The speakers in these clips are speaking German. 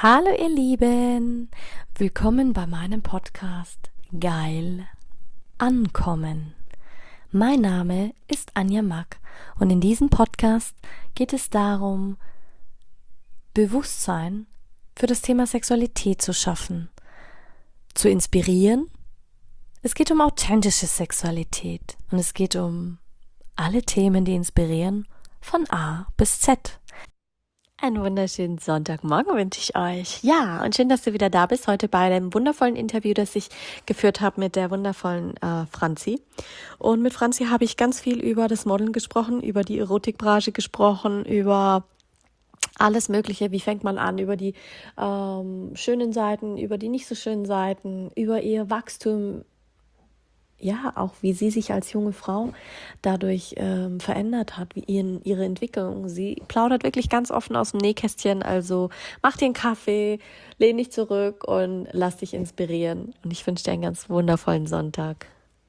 Hallo ihr Lieben, willkommen bei meinem Podcast Geil Ankommen. Mein Name ist Anja Mack und in diesem Podcast geht es darum, Bewusstsein für das Thema Sexualität zu schaffen, zu inspirieren. Es geht um authentische Sexualität und es geht um alle Themen, die inspirieren, von A bis Z. Einen wunderschönen Sonntagmorgen wünsche ich euch. Ja, und schön, dass du wieder da bist, heute bei dem wundervollen Interview, das ich geführt habe mit der wundervollen Franzi. Und mit Franzi habe ich ganz viel über das Modeln gesprochen, über die Erotikbranche gesprochen, über alles Mögliche. Wie fängt man an? Über die schönen Seiten, über die nicht so schönen Seiten, über ihr Wachstum. Ja, auch wie sie sich als junge Frau dadurch verändert hat, wie ihre Entwicklung. Sie plaudert wirklich ganz offen aus dem Nähkästchen, also mach dir einen Kaffee, lehn dich zurück und lass dich inspirieren. Und ich wünsche dir einen ganz wundervollen Sonntag.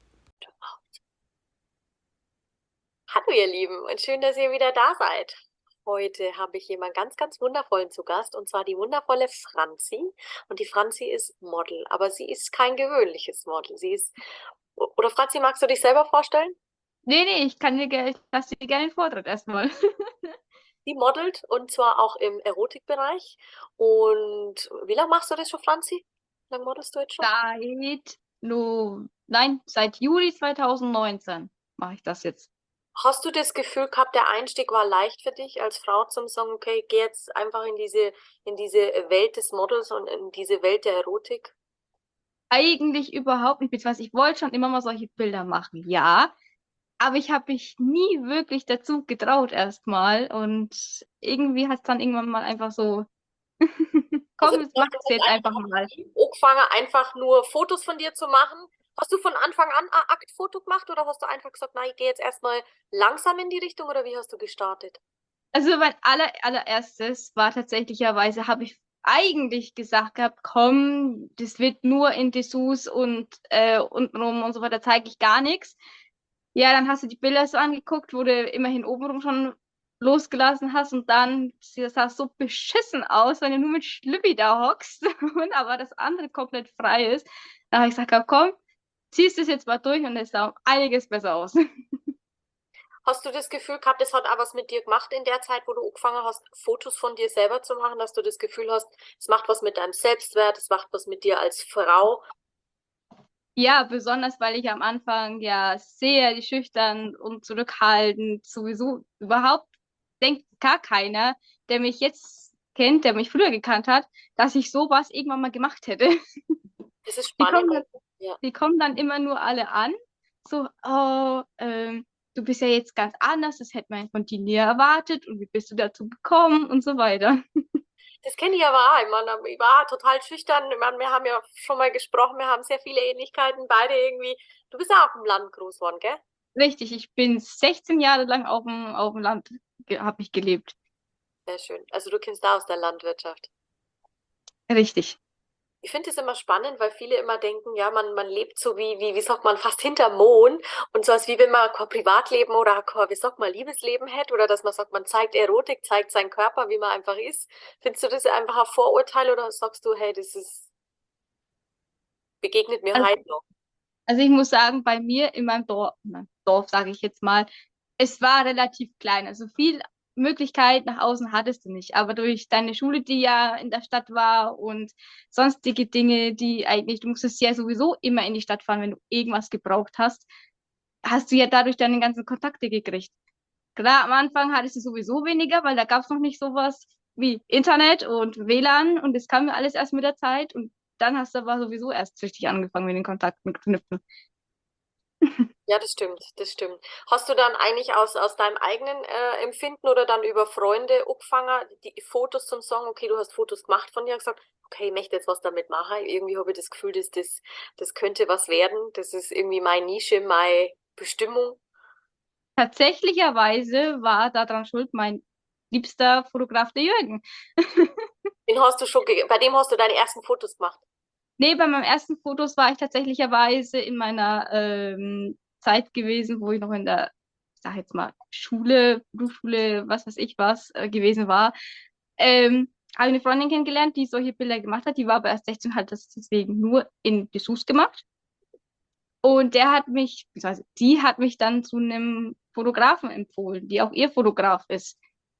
Hallo ihr Lieben und schön, dass ihr wieder da seid. Heute habe ich jemanden ganz, ganz wundervollen zu Gast und zwar die wundervolle Franzi. Und die Franzi ist Model, aber sie ist kein gewöhnliches Model. Oder Franzi, magst du dich selber vorstellen? Nee, ich lasse dir gerne den Vortritt erstmal. Sie modelt und zwar auch im Erotikbereich. Und wie lange machst du das schon, Franzi? Wie lange modelst du jetzt schon? Seit Juli 2019 mache ich das jetzt. Hast du das Gefühl gehabt, der Einstieg war leicht für dich als Frau zum sagen, okay, geh jetzt einfach in diese Welt des Models und in diese Welt der Erotik? Eigentlich überhaupt nicht, beziehungsweise ich wollte schon immer mal solche Bilder machen, ja, aber ich habe mich nie wirklich dazu getraut erstmal und irgendwie hat es dann irgendwann mal einfach so, Also komm, das jetzt hat mach's jetzt jetzt einfach einfach mal. angefangen, einfach nur Fotos von dir zu machen. Hast du von Anfang an ein Aktfoto gemacht oder hast du einfach gesagt, na, ich gehe jetzt erstmal langsam in die Richtung oder wie hast du gestartet? Also mein allererstes war tatsächlicherweise, habe ich eigentlich gesagt gehabt, komm, das wird nur in Dessous und untenrum und so weiter, zeige ich gar nichts. Ja, dann hast du die Bilder so angeguckt, wo du immerhin obenrum schon losgelassen hast und dann das sah so beschissen aus, wenn du nur mit Schlüppi da hockst und aber das andere komplett frei ist. Da habe ich gesagt, komm, ziehst es jetzt mal durch und es sah um einiges besser aus. Hast du das Gefühl gehabt, das hat auch was mit dir gemacht in der Zeit, wo du angefangen hast, Fotos von dir selber zu machen, dass du das Gefühl hast, es macht was mit deinem Selbstwert, es macht was mit dir als Frau? Ja, besonders weil ich am Anfang ja sehr schüchtern und zurückhaltend sowieso überhaupt denkt gar keiner, der mich jetzt kennt, der mich früher gekannt hat, dass ich sowas irgendwann mal gemacht hätte. Das ist Die spannend. kommen dann, Ja. die kommen dann immer nur alle an, so, oh, du bist ja jetzt ganz anders, das hätte man von dir nie erwartet und wie bist du dazu gekommen und so weiter. Das kenne ich aber auch. Ich meine, ich war total schüchtern. Ich meine, wir haben ja schon mal gesprochen, wir haben sehr viele Ähnlichkeiten, beide irgendwie. Du bist ja auch auf dem Land groß geworden, gell? Richtig, ich bin 16 Jahre lang auf dem Land, habe ich gelebt. Sehr schön. Also du kennst da aus der Landwirtschaft. Richtig. Ich finde es immer spannend, weil viele immer denken, ja, man lebt so wie sagt man, fast hinterm Mond und so als wie wenn man kein Privatleben oder kein, wie sagt man, Liebesleben hätte oder dass man sagt, man zeigt Erotik, zeigt seinen Körper, wie man einfach ist. Findest du das einfach ein Vorurteil oder sagst du, hey, begegnet mir Also, heute noch? also ich muss sagen, bei mir in meinem Dorf sage ich jetzt mal, es war relativ klein. Also viel Möglichkeit nach außen hattest du nicht. Aber durch deine Schule, die ja in der Stadt war und sonstige Dinge, die eigentlich, du musstest ja sowieso immer in die Stadt fahren, wenn du irgendwas gebraucht hast, hast du ja dadurch deine ganzen Kontakte gekriegt. Klar, am Anfang hattest du sowieso weniger, weil da gab es noch nicht sowas wie Internet und WLAN und das kam ja alles erst mit der Zeit und dann hast du aber sowieso erst richtig angefangen mit den Kontakten knüpfen. Ja, das stimmt, das stimmt. Hast du dann eigentlich aus deinem eigenen Empfinden oder dann über Freunde angefangen, die Fotos zum Song, okay, du hast Fotos gemacht von dir und gesagt, okay, ich möchte jetzt was damit machen. Irgendwie habe ich das Gefühl, das könnte was werden. Das ist irgendwie meine Nische, meine Bestimmung. Tatsächlicherweise war daran schuld mein liebster Fotograf, der Jürgen. Bei dem hast du deine ersten Fotos gemacht. Nee, bei meinem ersten Fotos war ich tatsächlicherweise in meiner Zeit gewesen, wo ich noch in der, ich sag jetzt mal, Schule, Berufsschule, was weiß ich was, gewesen war. habe eine Freundin kennengelernt, die solche Bilder gemacht hat. Die war aber erst 16, hat das deswegen nur in Dessous gemacht. Und der hat mich, beziehungsweise die hat mich dann zu einem Fotografen empfohlen, die auch ihr Fotograf ist.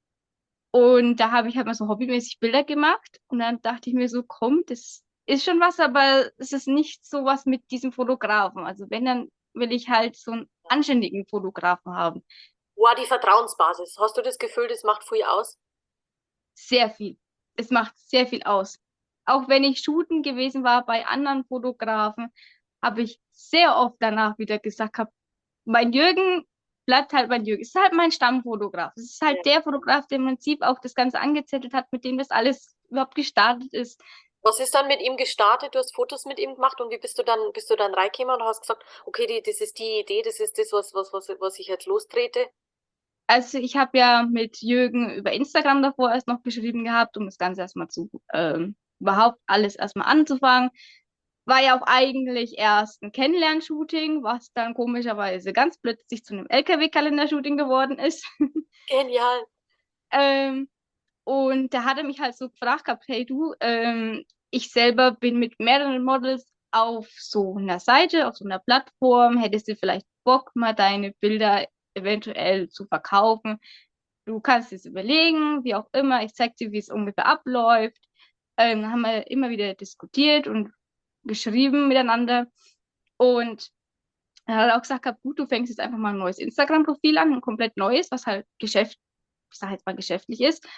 Und da habe ich halt mal so hobbymäßig Bilder gemacht. Und dann dachte ich mir so, komm, das ist schon was, aber es ist nicht so was mit diesem Fotografen. Also wenn, dann will ich halt so einen anständigen Fotografen haben. Wow, die Vertrauensbasis. Hast du das Gefühl, das macht viel aus? Sehr viel. Es macht sehr viel aus. Auch wenn ich shooten gewesen war bei anderen Fotografen, habe ich sehr oft danach wieder gesagt, mein Jürgen bleibt halt mein Jürgen. Es ist halt mein Stammfotograf. Es ist Ja. halt der Fotograf, der im Prinzip auch das Ganze angezettelt hat, mit dem das alles überhaupt gestartet ist. Was ist dann mit ihm gestartet? Du hast Fotos mit ihm gemacht und wie bist du dann reingekommen und hast gesagt, okay, das ist die Idee, das ist das, was ich jetzt lostrete? Also ich habe ja mit Jürgen über Instagram davor erst noch geschrieben gehabt, um das Ganze erstmal überhaupt alles erstmal anzufangen. War ja auch eigentlich erst ein Kennenlern-Shooting, was dann komischerweise ganz plötzlich zu einem LKW-Kalender-Shooting geworden ist. Genial. Ähm, und da hat er mich halt so gefragt gehabt, hey du, ich selber bin mit mehreren Models auf so einer Seite, auf so einer Plattform, hättest du vielleicht Bock, mal deine Bilder eventuell zu verkaufen? Du kannst es überlegen, wie auch immer, ich zeig dir, wie es ungefähr abläuft. Haben wir immer wieder diskutiert und geschrieben miteinander. Und er hat auch gesagt, gehabt, gut, du fängst jetzt einfach mal ein neues Instagram-Profil an, ein komplett neues, was halt ich sag jetzt mal geschäftlich ist,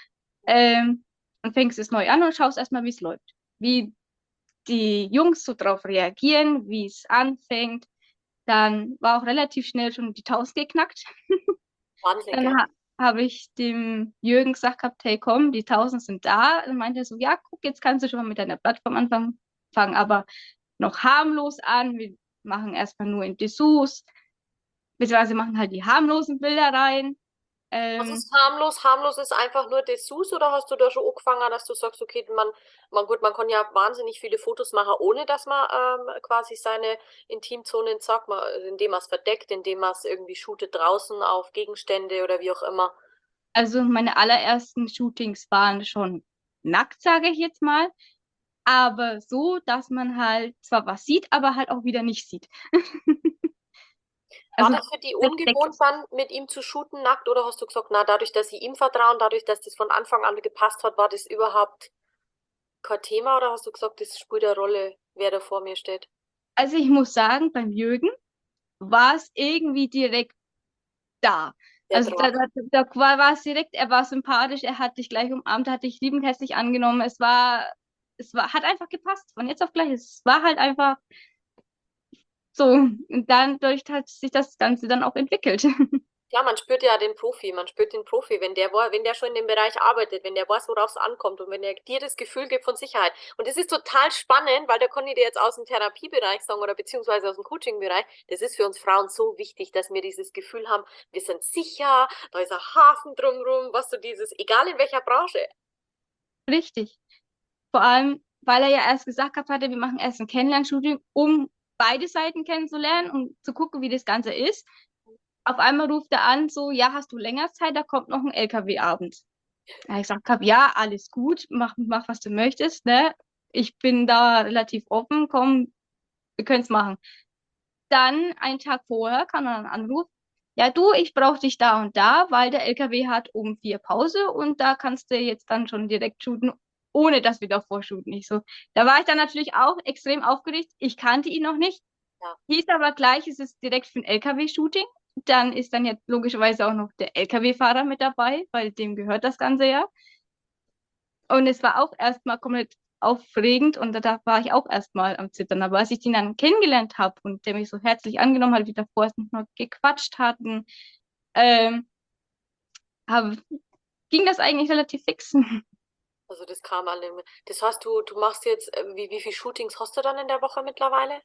und fängst es neu an und schaust erstmal, wie es läuft. Wie die Jungs so drauf reagieren, wie es anfängt. Dann war auch relativ schnell schon die 1000 geknackt. Wahnsinn, Dann gell? habe ich dem Jürgen gesagt gehabt, hey komm, die 1000 sind da. Dann meinte er so, ja, guck, jetzt kannst du schon mal mit deiner Plattform anfangen, fangen aber noch harmlos an. Wir machen erstmal nur in Dessous, beziehungsweise machen halt die harmlosen Bilder rein. Was Ähm, ist harmlos? Harmlos ist einfach nur Dessous oder hast du da schon angefangen, dass du sagst, okay, gut, man kann ja wahnsinnig viele Fotos machen, ohne dass man quasi seine Intimzonen sagt, indem man es verdeckt, indem man es irgendwie shootet draußen auf Gegenstände oder wie auch immer. also meine allerersten Shootings waren schon nackt, sage ich jetzt mal, aber so, dass man halt zwar was sieht, aber halt auch wieder nicht sieht. War Also das für die verdeckt. ungewohnt dann, mit ihm zu shooten nackt oder hast du gesagt, na, dadurch, dass sie ihm vertrauen, dadurch, dass das von Anfang an gepasst hat, war das überhaupt kein Thema oder hast du gesagt, das spielt eine Rolle, wer da vor mir steht? Also ich muss sagen, beim Jürgen war es irgendwie direkt da. Der Also Draht. da war es direkt, er war sympathisch, er hat dich gleich umarmt, hat dich liebend herzlich angenommen. Hat einfach gepasst, von jetzt auf gleich. Es war halt einfach so. Und dann dadurch hat sich das Ganze dann auch entwickelt. Klar, man spürt ja den Profi, man spürt den Profi, wenn der schon in dem Bereich arbeitet, wenn der weiß, worauf es ankommt und wenn er dir das Gefühl gibt von Sicherheit. Und das ist total spannend, weil da kann ich dir jetzt aus dem Therapiebereich sagen oder beziehungsweise aus dem Coachingbereich, das ist für uns Frauen so wichtig, dass wir dieses Gefühl haben, wir sind sicher, da ist ein Hafen drumrum, was so dieses, egal in welcher Branche. Richtig. Vor allem, weil er ja erst gesagt gehabt hatte, wir machen erst ein Kennenlernshooting, um beide Seiten kennenzulernen und zu gucken, wie das Ganze ist. Auf einmal ruft er an, so, ja, hast du länger Zeit, da kommt noch ein LKW-Abend. Ja, ich gesagt habe, ja, alles gut, mach, was du möchtest, ne? Ich bin da relativ offen, komm, wir können es machen. Dann, einen Tag vorher, kam dann ein Anruf, ja, du, ich brauche dich da und da, weil der LKW hat um 4 Pause und da kannst du jetzt dann schon direkt shooten, ohne dass wir davor shooten. Ich so, da war ich dann natürlich auch extrem aufgeregt. Ich kannte ihn noch nicht. Ja. Hieß aber gleich, es ist direkt für ein LKW-Shooting. Dann ist dann jetzt logischerweise auch noch der LKW-Fahrer mit dabei, weil dem gehört das Ganze ja. Und es war auch erstmal komplett aufregend und da war ich auch erstmal am Zittern. Aber als ich den dann kennengelernt habe und der mich so herzlich angenommen hat, wie davor erst noch gequatscht hatten, ähm, hab, ging das eigentlich relativ fix. Also das kam alle. Das heißt, du machst jetzt, wie viele Shootings hast du dann in der Woche mittlerweile?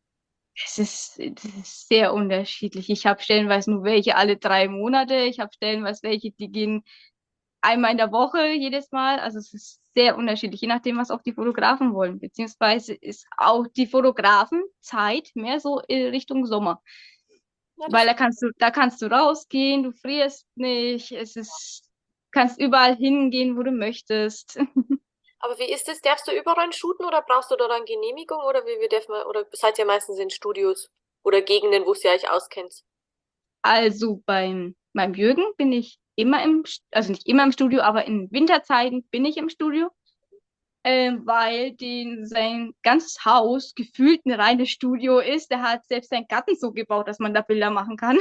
Es ist sehr unterschiedlich. Ich habe stellenweise nur welche alle 3 Monate. Ich habe stellenweise welche, die gehen einmal in der Woche jedes Mal. Also es ist sehr unterschiedlich, je nachdem, was auch die Fotografen wollen. Beziehungsweise ist auch die Fotografenzeit mehr so in Richtung Sommer. Ja, Weil das da kannst du rausgehen, du frierst nicht, es ist kannst überall hingehen, wo du möchtest. Aber wie ist es? Darfst du überall shooten oder brauchst du da dann Genehmigung oder wie darf man, oder seid ihr meistens in Studios oder Gegenden, wo ihr euch auskennt? Also beim Jürgen bin ich immer also nicht immer im Studio, aber in Winterzeiten bin ich im Studio, weil sein ganzes Haus gefühlt ein reines Studio ist. Der hat selbst seinen Garten so gebaut, dass man da Bilder machen kann.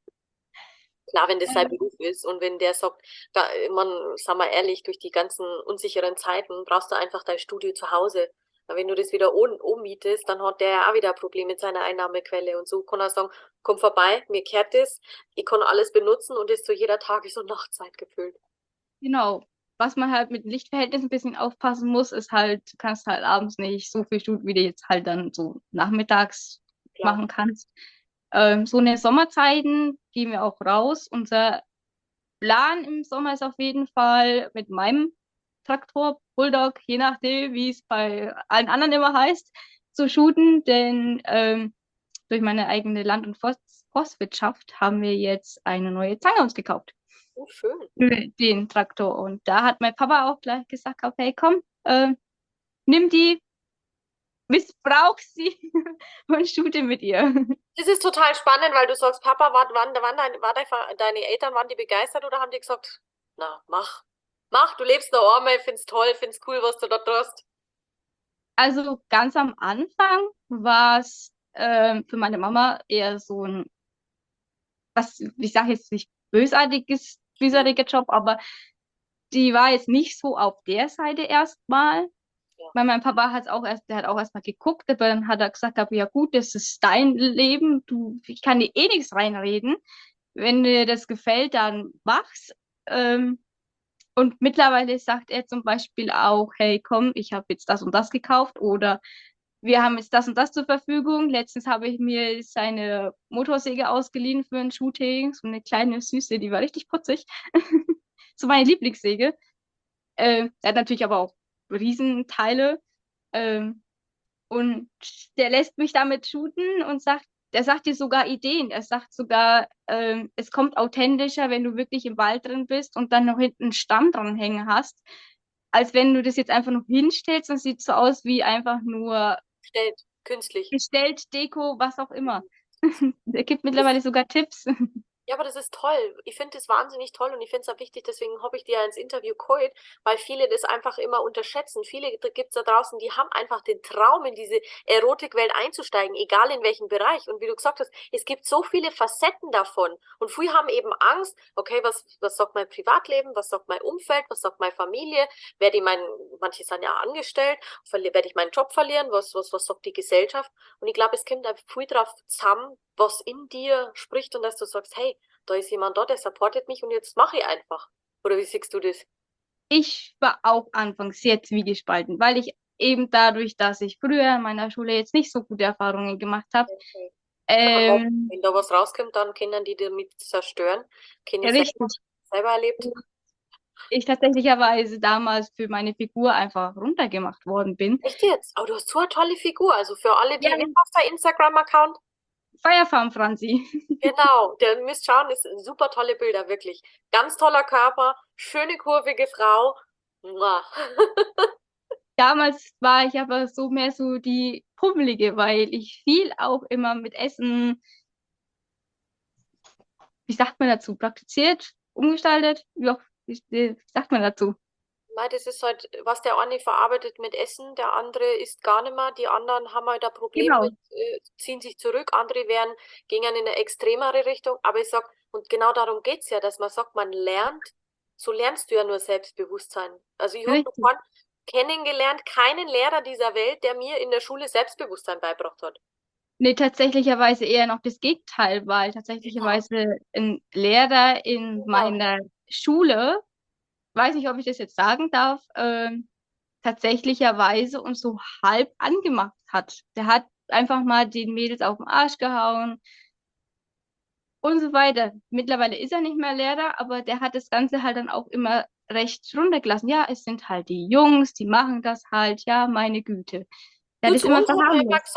Klar, wenn das sein Ähm, Beruf ist und wenn der sagt, da, man, sag mal ehrlich, durch die ganzen unsicheren Zeiten brauchst du einfach dein Studio zu Hause. Aber wenn du das wieder ummietest, dann hat der ja auch wieder ein Problem mit seiner Einnahmequelle. Und so kann er sagen, komm vorbei, mir kehrt das, ich kann alles benutzen und ist zu jeder Tages- und Nachtzeit gefüllt. Genau. Was man halt mit Lichtverhältnissen ein bisschen aufpassen muss, ist halt, du kannst halt abends nicht so viel Studio, wie du jetzt halt dann so nachmittags Klar. machen kannst. So in den Sommerzeiten gehen wir auch raus. Unser Plan im Sommer ist auf jeden Fall mit meinem Traktor, Bulldog, je nachdem, wie es bei allen anderen immer heißt, zu shooten, denn durch meine eigene Land- und Forstwirtschaft haben wir jetzt eine neue Zange uns gekauft Oh, schön. für den Traktor. Und da hat mein Papa auch gleich gesagt, okay, komm, nimm die, missbrauch sie und shoote mit ihr. Das ist total spannend, weil du sagst, Papa, deine Eltern, waren die begeistert oder haben die gesagt, na, mach, du lebst noch einmal, find's toll, find's cool, was du da tust. Also ganz am Anfang war es für meine Mama eher so ein, was, ich sage jetzt nicht bösartiger Job, aber die war jetzt nicht so auf der Seite erstmal. Ja. Weil mein Papa der hat auch erstmal geguckt, aber dann hat er gesagt, ja gut, das ist dein Leben, ich kann dir eh nichts reinreden. Wenn dir das gefällt, dann mach's. Ähm, und mittlerweile sagt er zum Beispiel auch, hey, komm, ich habe jetzt das und das gekauft oder wir haben jetzt das und das zur Verfügung. Letztens habe ich mir seine Motorsäge ausgeliehen für ein Shooting, so eine kleine Süße, die war richtig putzig. So meine Lieblingssäge. Er hat natürlich aber auch Riesenteile. Ähm, und der lässt mich damit shooten und der sagt dir sogar Ideen. Er sagt sogar, es kommt authentischer, wenn du wirklich im Wald drin bist und dann noch hinten einen Stamm dranhängen hast, als wenn du das jetzt einfach noch hinstellst und sieht so aus wie einfach nur Stellt, künstlich. gestellt, Deko, was auch immer. Er gibt mittlerweile sogar Tipps. Ja, aber das ist toll. Ich finde das wahnsinnig toll und ich finde es auch wichtig, deswegen habe ich dir ja ins Interview geholt, weil viele das einfach immer unterschätzen. Viele gibt es da draußen, die haben einfach den Traum, in diese Erotikwelt einzusteigen, egal in welchem Bereich. Und wie du gesagt hast, es gibt so viele Facetten davon. Und viele haben eben Angst, okay, was sagt mein Privatleben, was sagt mein Umfeld, was sagt meine Familie, manche sind ja angestellt, werde ich meinen Job verlieren, was sagt die Gesellschaft? Und ich glaube, es kommt da viel drauf zusammen, was in dir spricht und dass du sagst, hey, da ist jemand da, der supportet mich und jetzt mache ich einfach. Oder wie siehst du das? Ich war auch anfangs sehr zwiegespalten, weil ich eben dadurch, dass ich früher in meiner Schule jetzt nicht so gute Erfahrungen gemacht habe, Okay. Klar, ähm, wenn da was rauskommt, dann können die damit zerstören. Kenne ich richtig, selber erlebt. ich tatsächlicherweise damals für meine Figur einfach runtergemacht worden bin. Echt jetzt? Aber du hast so eine tolle Figur. Also für alle, Ja, wie heißt der Instagram-Account? Feierfarm Franzi. Genau, der müsst schauen, ist super tolle Bilder, wirklich. Ganz toller Körper, schöne kurvige Frau. Mua. Damals war ich aber so mehr so die Pummelige, weil ich viel auch immer mit Essen, wie sagt man dazu, praktiziert, umgestaltet, wie sagt man dazu? Mei, das ist halt, was der eine verarbeitet mit Essen, der andere isst gar nicht mehr, die anderen haben halt ein Problem Genau, mit, ziehen sich zurück, andere gehen in eine extremere Richtung, aber ich sag, und genau darum geht's ja, dass man sagt, man lernt, so lernst du ja nur Selbstbewusstsein. Also ich habe noch richtig. kennengelernt, keinen Lehrer dieser Welt, der mir in der Schule Selbstbewusstsein beigebracht hat. Nee, tatsächlicherweise eher noch das Gegenteil, weil Genau, tatsächlicherweise ein Lehrer in genau. meiner Schule, weiß nicht, ob ich das jetzt sagen darf, tatsächlicherweise uns so halb angemacht hat. Der hat einfach mal den Mädels auf den Arsch gehauen und so weiter. Mittlerweile ist er nicht mehr Lehrer, aber der hat das Ganze halt dann auch immer recht runtergelassen. Ja, es sind halt die Jungs, die machen das halt, ja, meine Güte. Der Du, hat es zu immer uns hat er immer verharmlost. gesagt,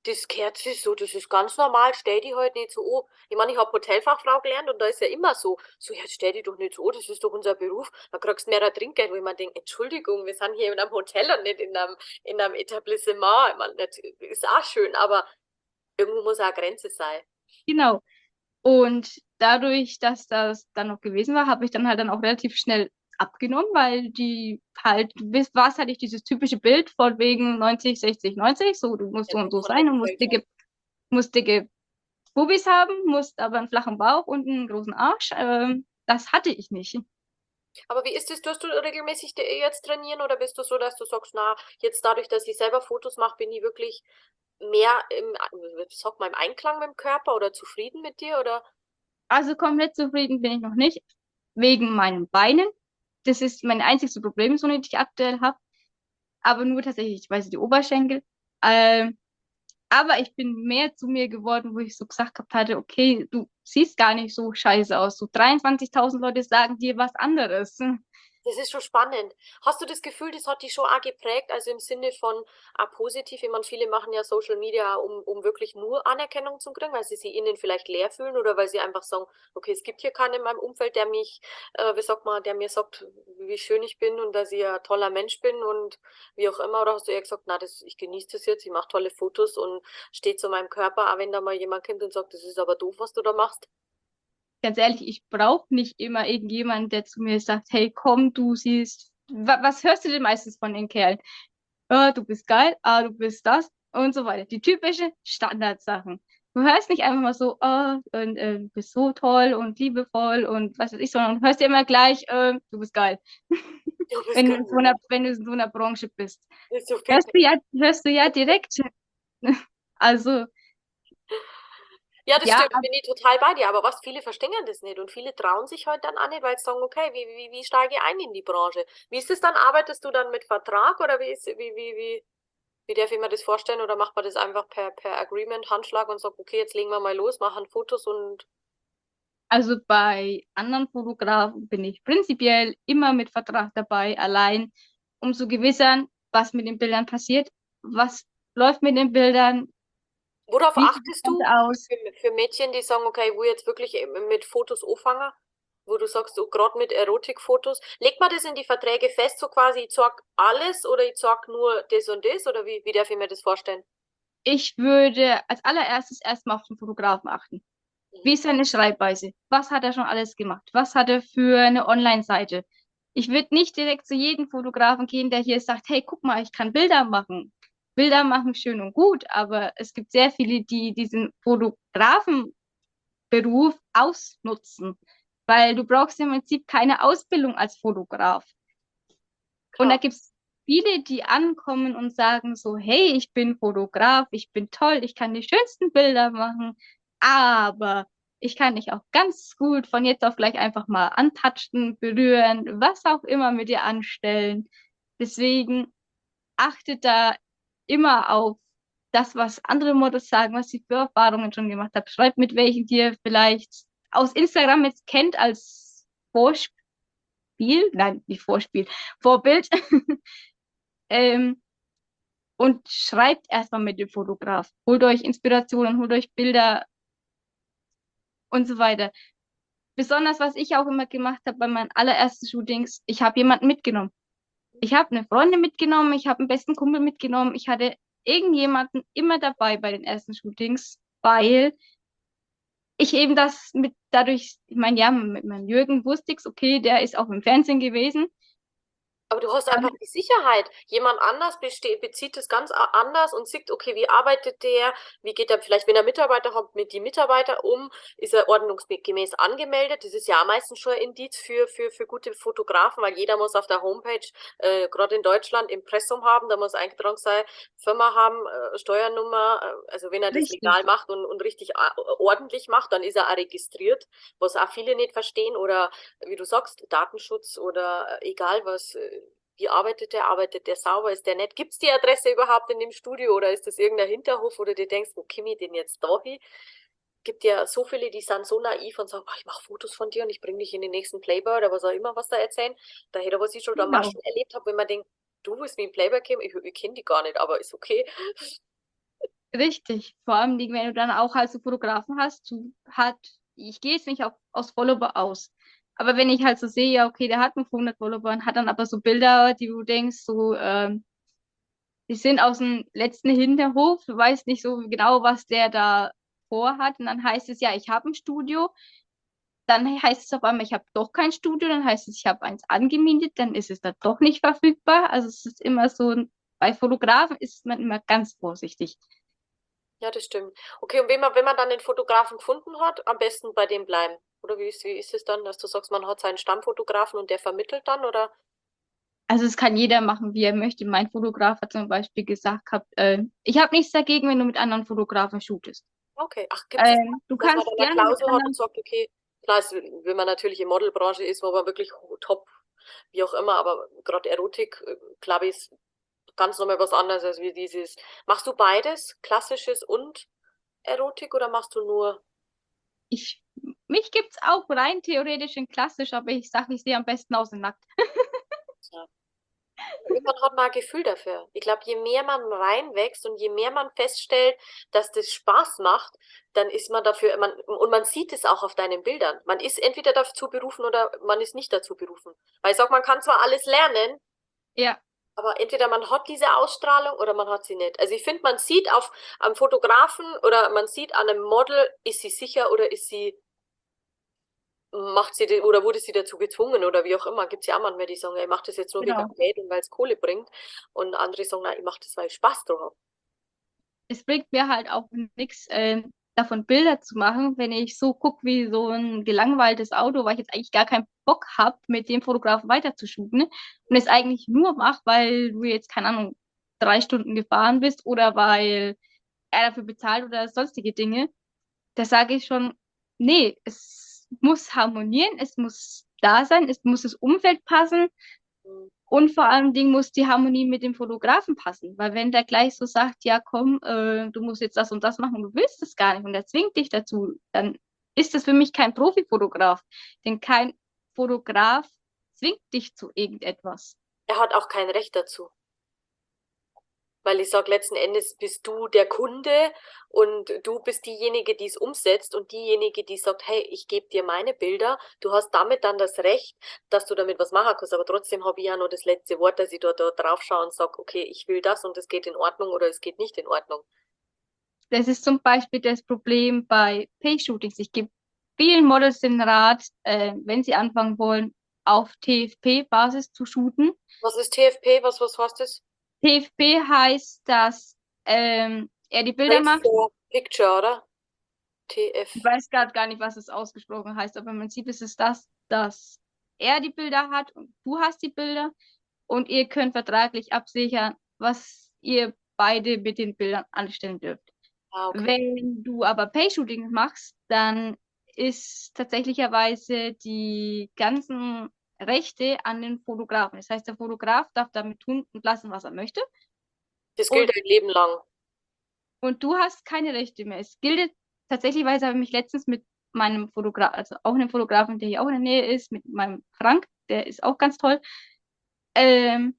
Das gehört sich so, das ist ganz normal, stell dich halt nicht so an. Ich meine, ich habe Hotelfachfrau gelernt und da ist ja immer so, so, jetzt stell dich doch nicht so an, das ist doch unser Beruf, da kriegst du mehr Trinkgeld, wo ich mir denke, Entschuldigung, wir sind hier in einem Hotel und nicht in einem Etablissement. Ich meine, das ist auch schön, aber irgendwo muss auch eine Grenze sein. Genau. Und dadurch, dass das dann noch gewesen war, habe ich dann halt dann auch relativ schnell abgenommen, weil die halt, du warst halt nicht dieses typische Bild von wegen 90, 60, 90, so, du musst Ja, so und so von der sein und musst Gesellschaft. dicke Bubis haben, musst aber einen flachen Bauch und einen großen Arsch. Das hatte ich nicht. Aber wie ist es, tust du regelmäßig jetzt trainieren oder bist du so, dass du sagst, na, jetzt dadurch, dass ich selber Fotos mache, bin ich wirklich mehr sag mal, im Einklang mit dem Körper oder zufrieden mit dir oder? Also komplett zufrieden bin ich noch nicht, wegen meinen Beinen. Das ist mein einziges Problem, so das ich aktuell habe. Aber nur tatsächlich, weil sie die Oberschenkel. Ähm, aber ich bin mehr zu mir geworden, wo ich so gesagt gehabt hatte, okay, du siehst gar nicht so scheiße aus. So 23.000 Leute sagen dir was anderes. Das ist schon spannend. Hast du das Gefühl, das hat dich schon auch geprägt, also im Sinne von auch positiv? Ich meine, viele machen ja Social Media, um wirklich nur Anerkennung zu kriegen, weil sie sich innen vielleicht leer fühlen oder weil sie einfach sagen, okay, es gibt hier keinen in meinem Umfeld, der mich, wie sagt man, der mir sagt, wie schön ich bin und dass ich ein toller Mensch bin und wie auch immer. Oder hast du eher gesagt, na, ich genieße das jetzt, ich mache tolle Fotos und stehe zu meinem Körper, auch wenn da mal jemand kommt und sagt, das ist aber doof, was du da machst? Ganz ehrlich, ich brauche nicht immer irgendjemanden, der zu mir sagt, hey, komm, du siehst, was hörst du denn meistens von den Kerlen? Du bist geil, du bist das und so weiter. Die typische Standardsachen. Du hörst nicht einfach mal so, du bist so toll und liebevoll und was weiß ich, sondern du hörst dir immer gleich, du bist geil. Du bist geil. Wenn du in so einer Branche bist. Das ist so viel. Hörst du ja direkt. Also, Ja, das ja, stimmt, bin ich total bei dir. Aber was, viele verstehen das nicht und viele trauen sich halt dann auch nicht, weil sie sagen, okay, wie steige ich ein in die Branche? Wie ist es dann? Arbeitest du dann mit Vertrag oder wie darf ich mir das vorstellen? Oder macht man das einfach per Agreement, Handschlag und sagt, okay, jetzt legen wir mal los, machen Fotos und also bei anderen Fotografen bin ich prinzipiell immer mit Vertrag dabei, allein, um zu gewissern, was mit den Bildern passiert, was läuft mit den Bildern, worauf wie sieht das achtest Ganze du aus. für Mädchen, die sagen, okay, ich will jetzt wirklich mit Fotos anfangen? Wo du sagst, so gerade mit Erotikfotos, legt man das in die Verträge fest, so quasi, ich zeig alles oder ich zeig nur das und das oder wie darf ich mir das vorstellen? Ich würde als allererstes erstmal auf den Fotografen achten. Wie Mhm. ist seine Schreibweise? Was hat er schon alles gemacht? Was hat er für eine Online-Seite? Ich würde nicht direkt zu jedem Fotografen gehen, der hier sagt, hey, guck mal, ich kann Bilder machen. Bilder machen schön und gut, aber es gibt sehr viele, die diesen Fotografenberuf ausnutzen, weil du brauchst im Prinzip keine Ausbildung als Fotograf. Und da Klar. gibt es viele, die ankommen und sagen so, hey, ich bin Fotograf, ich bin toll, ich kann die schönsten Bilder machen, aber ich kann dich auch ganz gut von jetzt auf gleich einfach mal antatschen, berühren, was auch immer mit dir anstellen. Deswegen achtet da immer auf das, was andere Models sagen, was sie für Erfahrungen schon gemacht haben. Schreibt mit welchen dir vielleicht aus Instagram jetzt kennt als Vorspiel, nein, nicht Vorspiel, Vorbild. Ähm, und schreibt erstmal mit dem Fotograf. Holt euch Inspirationen, holt euch Bilder und so weiter. Besonders, was ich auch immer gemacht habe bei meinen allerersten Shootings, ich habe jemanden mitgenommen. Ich habe eine Freundin mitgenommen, ich habe einen besten Kumpel mitgenommen, ich hatte irgendjemanden immer dabei bei den ersten Shootings, weil ich eben das mit dadurch, ich meine, ja, mit meinem Jürgen wusste ich, okay, der ist auch im Fernsehen gewesen. Aber du hast Aber einfach die Sicherheit. Jemand anders bezieht es ganz anders und sieht, okay, wie arbeitet der, wie geht er vielleicht, wenn er Mitarbeiter hat, mit die Mitarbeiter um, ist er ordnungsgemäß angemeldet? Das ist ja auch meistens schon ein Indiz für gute Fotografen, weil jeder muss auf der Homepage, gerade in Deutschland, Impressum haben, da muss eingetragen sein, Firma haben, Steuernummer, also wenn er das richtig, legal macht und richtig ordentlich macht, dann ist er auch registriert, was auch viele nicht verstehen oder wie du sagst, Datenschutz oder egal was, wie arbeitet der sauber, ist der nett? Gibt es die Adresse überhaupt in dem Studio oder ist das irgendein Hinterhof, wo du dir denkst, wo komme ich denn jetzt da hin? Gibt ja so viele, die sind so naiv und sagen, "Ah, ich mache Fotos von dir und ich bringe dich in den nächsten Playboy oder was auch immer, was da erzählen. Da hätte was ich schon da genau. Maschen erlebt habe, wenn man denkt, du willst mit dem Playboy kommen, ich kenne die gar nicht, aber ist okay. Richtig. Vor allem, wenn du dann auch halt so Fotografen hast, ich gehe jetzt nicht aus Follower aus. Aber wenn ich halt so sehe, ja, okay, der hat nur 100 Follower und hat dann aber so Bilder, die du denkst, so, die sind aus dem letzten Hinterhof, du weißt nicht so genau, was der da vorhat. Und dann heißt es, ja, ich habe ein Studio. Dann heißt es auf einmal, ich habe doch kein Studio. Dann heißt es, ich habe eins angemietet. Dann ist es da doch nicht verfügbar. Also es ist immer so, bei Fotografen ist man immer ganz vorsichtig. Ja, das stimmt. Okay, und wenn man dann den Fotografen gefunden hat, am besten bei dem bleiben. Oder wie ist es dann, dass du sagst, man hat seinen Stammfotografen und der vermittelt dann, oder? Also es kann jeder machen, wie er möchte. Mein Fotograf hat zum Beispiel gesagt gehabt, ich habe nichts dagegen, wenn du mit anderen Fotografen shootest. Okay. Ach, gibt es, Du dass man dann kannst eine gerne mit Klausel hat und anderen. sagt, okay, klar, wenn man natürlich in Modelbranche ist, wo man wirklich top, wie auch immer, aber gerade Erotik, glaube ich, ist ganz nochmal was anderes als wie dieses. Machst du beides, klassisches und Erotik, oder machst du nur? Ich, mich gibt's auch rein theoretisch in klassisch, aber ich sage, ich sehe am besten aus in nackt. Ja. Irgendwann hat man ein Gefühl dafür. Ich glaube, je mehr man reinwächst und je mehr man feststellt, dass das Spaß macht, dann ist man dafür, und man sieht es auch auf deinen Bildern. Man ist entweder dazu berufen oder man ist nicht dazu berufen. Weil ich sag, man kann zwar alles lernen, Ja, aber entweder man hat diese Ausstrahlung oder man hat sie nicht. Also ich finde, man sieht am Fotografen oder man sieht an einem Model, ist sie sicher oder macht sie oder wurde sie dazu gezwungen oder wie auch immer. Gibt es ja auch manchmal, die sagen, ich mache das jetzt nur wegen genau. Geld und weil es Kohle bringt. Und andere sagen, nein, ich mache das, weil ich Spaß drauf habe. Es bringt mir halt auch nichts, davon Bilder zu machen, wenn ich so gucke wie so ein gelangweiltes Auto, weil ich jetzt eigentlich gar keinen Bock habe, mit dem Fotografen weiterzushooten und es eigentlich nur mache, weil du jetzt, keine Ahnung, 3 Stunden gefahren bist oder weil er dafür bezahlt oder sonstige Dinge. Da sage ich schon, nee, es muss harmonieren, es muss da sein, es muss das Umfeld passen. Hm. Und vor allem Ding muss die Harmonie mit dem Fotografen passen. Weil wenn der gleich so sagt, ja komm, du musst jetzt das und das machen, und du willst es gar nicht und er zwingt dich dazu, dann ist das für mich kein Profifotograf. Denn kein Fotograf zwingt dich zu irgendetwas. Er hat auch kein Recht dazu. Weil ich sage, letzten Endes bist du der Kunde und du bist diejenige, die es umsetzt und diejenige, die sagt, hey, ich gebe dir meine Bilder. Du hast damit dann das Recht, dass du damit was machen kannst. Aber trotzdem habe ich ja nur das letzte Wort, dass ich da drauf schaue und sage, okay, ich will das und es geht in Ordnung oder es geht nicht in Ordnung. Das ist zum Beispiel das Problem bei Pay-Shootings. Ich gebe vielen Models den Rat, wenn sie anfangen wollen, auf TFP-Basis zu shooten. Was ist TFP? Was heißt das? TFP heißt, dass er die Bilder Trade macht. for Picture, oder? TF. Ich weiß gerade gar nicht, was es ausgesprochen heißt, aber im Prinzip ist es das, dass er die Bilder hat und du hast die Bilder und ihr könnt vertraglich absichern, was ihr beide mit den Bildern anstellen dürft. Ah, okay. Wenn du aber Pay-Shooting machst, dann ist tatsächlicherweise die ganzen Rechte an den Fotografen. Das heißt, der Fotograf darf damit tun und lassen, was er möchte. Das gilt Und, ein Leben lang. und du hast keine Rechte mehr. Es gilt tatsächlich, habe ich mich letztens mit meinem Fotograf, also auch einem Fotografen, der hier auch in der Nähe ist, mit meinem Frank, der ist auch ganz toll, ähm,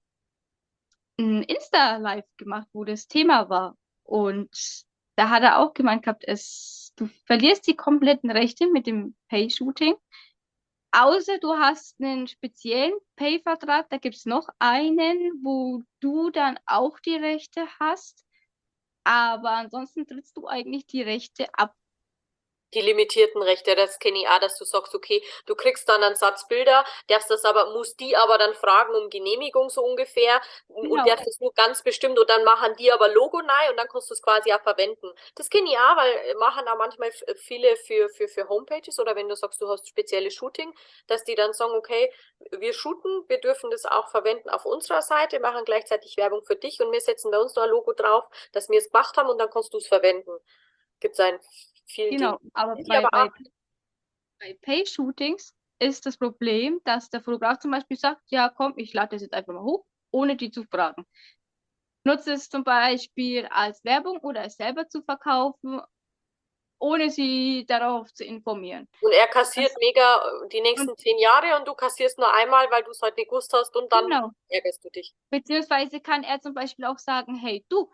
ein Insta-Live gemacht, wo das Thema war. Und da hat er auch gemeint gehabt, du verlierst die kompletten Rechte mit dem Pay-Shooting, außer du hast einen speziellen Pay-Vertrag. Da gibt es noch einen, wo du dann auch die Rechte hast. Aber ansonsten trittst du eigentlich die Rechte ab. Die limitierten Rechte, das kenne ich auch, dass du sagst, okay, du kriegst dann einen Satz Bilder, musst die aber dann fragen um Genehmigung so ungefähr und Genau. darfst es nur ganz bestimmt und dann machen die aber Logo rein und dann kannst du es quasi auch verwenden. Das kenne ich auch, weil machen auch manchmal viele für Homepages oder wenn du sagst, du hast spezielle Shooting, dass die dann sagen, okay, wir shooten, wir dürfen das auch verwenden auf unserer Seite, machen gleichzeitig Werbung für dich und wir setzen bei uns noch ein Logo drauf, dass wir es gemacht haben und dann kannst du es verwenden. Gibt es ein vielen Dingen. Genau, aber Die aber auch, bei Pay-Shootings ist das Problem, dass der Fotograf zum Beispiel sagt, ja komm, ich lade das jetzt einfach mal hoch, ohne die zu fragen. Nutze es zum Beispiel als Werbung oder es selber zu verkaufen, ohne sie darauf zu informieren. und er kassiert Das, mega die und nächsten 10 Jahre und du kassierst nur einmal, weil du es halt nicht gewusst hast und dann genau, ärgerst du dich. beziehungsweise kann er zum Beispiel auch sagen, hey du,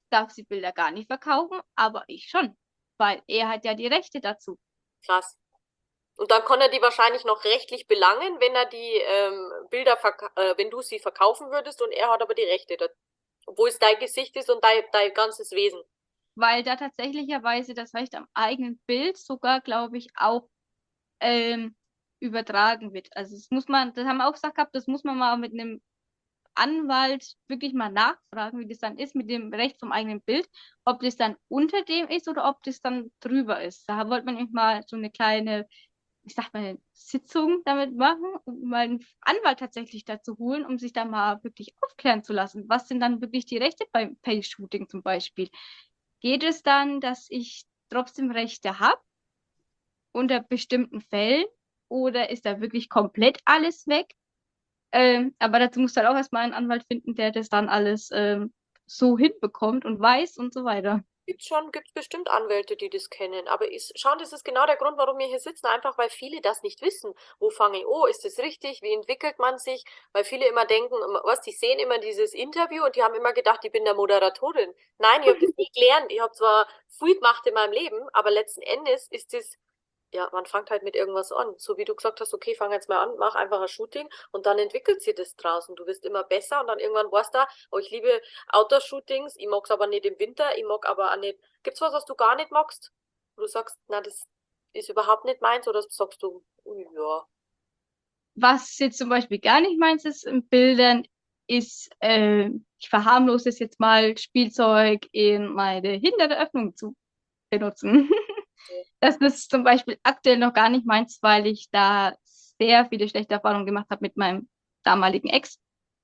darf sie Bilder gar nicht verkaufen, aber ich schon, weil er hat ja die Rechte dazu. Krass. Und dann kann er die wahrscheinlich noch rechtlich belangen, wenn er die Bilder, wenn du sie verkaufen würdest und er hat aber die Rechte, obwohl es dein Gesicht ist und dein ganzes Wesen. Weil da tatsächlicherweise das Recht am eigenen Bild sogar, glaube ich, auch übertragen wird. Also das muss man, das haben wir auch gesagt gehabt, das muss man mal mit einem Anwalt wirklich mal nachfragen, wie das dann ist mit dem Recht zum eigenen Bild, ob das dann unter dem ist oder ob das dann drüber ist. Da wollte man nämlich mal so eine kleine, ich sag mal, Sitzung damit machen und mal einen Anwalt tatsächlich dazu holen, um sich da mal wirklich aufklären zu lassen. Was sind dann wirklich die Rechte beim Pay-Shooting zum Beispiel? Geht es dann, dass ich trotzdem Rechte habe unter bestimmten Fällen oder ist da wirklich komplett alles weg? Aber dazu musst du halt auch erstmal einen Anwalt finden, der das dann alles so hinbekommt und weiß und so weiter. Gibt's bestimmt Anwälte, die das kennen. Aber schauen, das ist genau der Grund, warum wir hier sitzen. Einfach, weil viele das nicht wissen. Wo fange ich an? Ist das richtig? Wie entwickelt man sich? Weil viele immer denken, die sehen immer dieses Interview und die haben immer gedacht, ich bin der Moderatorin. Nein, ich habe das nie gelernt. Ich habe zwar viel gemacht in meinem Leben, aber letzten Endes ist das, ja, man fängt halt mit irgendwas an. So wie du gesagt hast, okay, fang jetzt mal an, mach einfach ein Shooting und dann entwickelt sich das draußen. Du wirst immer besser und dann irgendwann weißt du, oh, ich liebe Outdoor-Shootings, ich mag's aber nicht im Winter, ich mag aber auch nicht. Gibt's was du gar nicht magst? Wo du sagst, na, das ist überhaupt nicht meins, oder sagst du, ja, Was jetzt zum Beispiel gar nicht meins ist in Bildern, ist, ich verharmlose es jetzt mal, Spielzeug in meine Hinteröffnung zu benutzen. Das ist zum Beispiel aktuell noch gar nicht meins, weil ich da sehr viele schlechte Erfahrungen gemacht habe mit meinem damaligen Ex.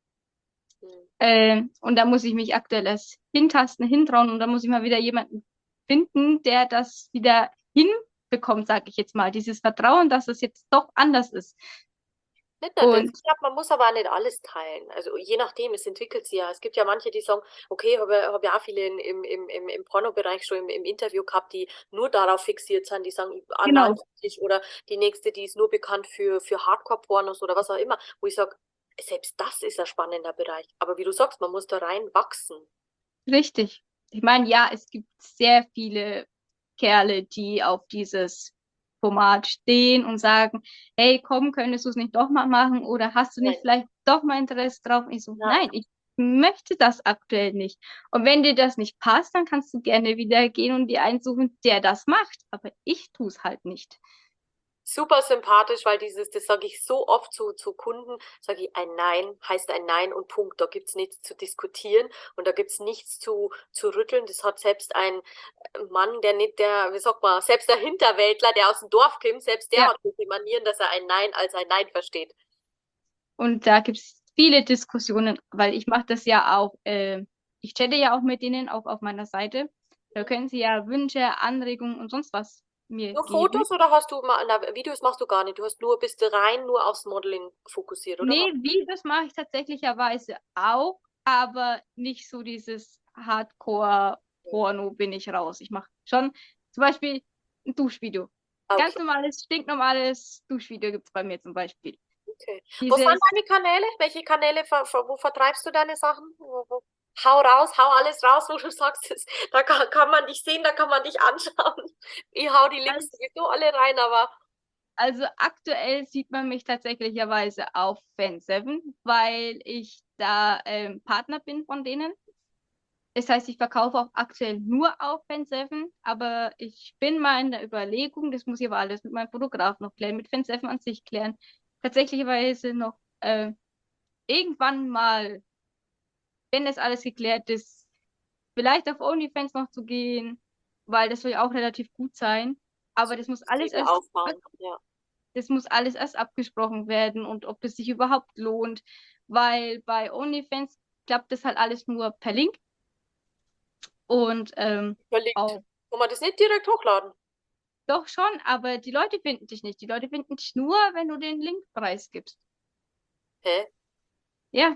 Und da muss ich mich aktuell erst hintasten, hintrauen und da muss ich mal wieder jemanden finden, der das wieder hinbekommt, sage ich jetzt mal. Dieses Vertrauen, dass es jetzt doch anders ist. nicht nur das. Und Ich glaube, man muss aber auch nicht alles teilen. Also je nachdem, es entwickelt sich ja. Es gibt ja manche, die sagen, okay, hab ja auch viele im Pornobereich schon im Interview gehabt, die nur darauf fixiert sind, die sagen, genau, analytisch oder die nächste, die ist nur bekannt für Hardcore-Pornos oder was auch immer, wo ich sage, selbst das ist ein spannender Bereich. Aber wie du sagst, man muss da rein wachsen. richtig. Ich meine, ja, es gibt sehr viele Kerle, die auf dieses Format stehen und sagen, hey, komm, könntest du es nicht doch mal machen oder hast du nicht Nein. vielleicht doch mal Interesse drauf? Und ich so, Nein. nein, ich möchte das aktuell nicht. Und wenn dir das nicht passt, dann kannst du gerne wieder gehen und dir einen suchen, der das macht. Aber ich tue es halt nicht. Super sympathisch, weil das sage ich so oft zu Kunden, sage ich, ein Nein heißt ein Nein und Punkt. Da gibt's nichts zu diskutieren und da gibt's nichts zu rütteln. Das hat selbst ein Mann, der nicht wie sagt man, selbst der Hinterwäldler, der aus dem Dorf kommt, selbst der Ja. hat die Manieren, dass er ein Nein als ein Nein versteht. Und da gibt es viele Diskussionen, weil ich mache das ja auch, ich chatte ja auch mit denen, auch auf meiner Seite. Da können sie ja Wünsche, Anregungen und sonst was mir Nur geben. Fotos oder hast du mal, Videos machst du gar nicht? Bist du rein nur aufs Modeling fokussiert, oder Nee, was? Videos mache ich tatsächlicherweise auch, aber nicht so dieses Hardcore-Porno bin ich raus. Ich mache schon zum Beispiel ein Duschvideo. Ganz Okay. normales, stinknormales Duschvideo gibt es bei mir zum Beispiel. Okay. Wo sind Dieses, deine Kanäle? Welche Kanäle, wo vertreibst du deine Sachen? Hau raus, hau alles raus, wo du sagst, da kann man dich sehen, da kann man dich anschauen. Ich hau die Links sowieso alle rein, aber also aktuell sieht man mich tatsächlicherweise auf Fan7, weil ich da Partner bin von denen. Das heißt, ich verkaufe auch aktuell nur auf Fan7, aber ich bin mal in der Überlegung, das muss ich aber alles mit meinem Fotograf noch klären, mit Fan7 an sich klären, tatsächlicherweise noch irgendwann mal, wenn das alles geklärt ist, vielleicht auf OnlyFans noch zu gehen, weil das soll ja auch relativ gut sein. Aber das muss alles Ziele erst, aufbauen. Ja. das muss alles erst abgesprochen werden und ob das sich überhaupt lohnt, weil bei OnlyFans klappt das halt alles nur per Link und Überlegt. auch Kann man das nicht direkt hochladen? doch schon, aber die Leute finden dich nicht. Die Leute finden dich nur, wenn du den Link preisgibst. Hä? Ja,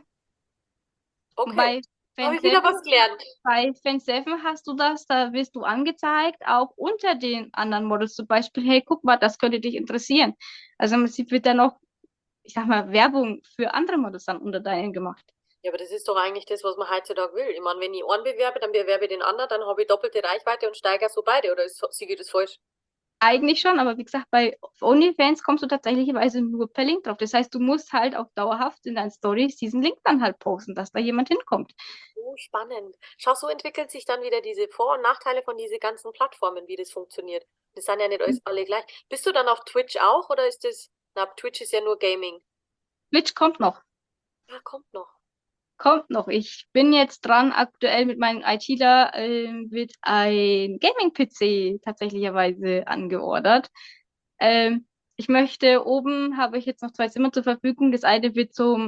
und Okay. Habe ich wieder was gelernt. Bei Fan7 hast du das, da wirst du angezeigt, auch unter den anderen Models zum Beispiel, hey, guck mal, das könnte dich interessieren. Also im Prinzip wird dann noch, ich sag mal, Werbung für andere Models dann unter deinen gemacht. Ja, aber das ist doch eigentlich das, was man heutzutage will. Ich meine, wenn ich einen bewerbe, dann bewerbe ich den anderen, dann habe ich doppelte Reichweite und steigere so beide. Oder sehe ich das falsch? Eigentlich schon, aber wie gesagt, bei OnlyFans kommst du tatsächlicherweise nur per Link drauf. Das heißt, du musst halt auch dauerhaft in deinen Stories diesen Link dann halt posten, dass da jemand hinkommt. Oh, spannend. Schau, so entwickelt sich dann wieder diese Vor- und Nachteile von diesen ganzen Plattformen, wie das funktioniert. Das sind ja nicht alles alle gleich. Bist du dann auf Twitch auch oder ist das, na, Twitch ist ja nur Gaming. Twitch kommt noch. Ah, kommt noch. Kommt noch. Ich bin jetzt dran, aktuell mit meinem ITler wird ein Gaming-PC tatsächlicherweise angeordert. Ähm, ich möchte, oben habe ich jetzt noch 2 Zimmer zur Verfügung. Das eine wird zum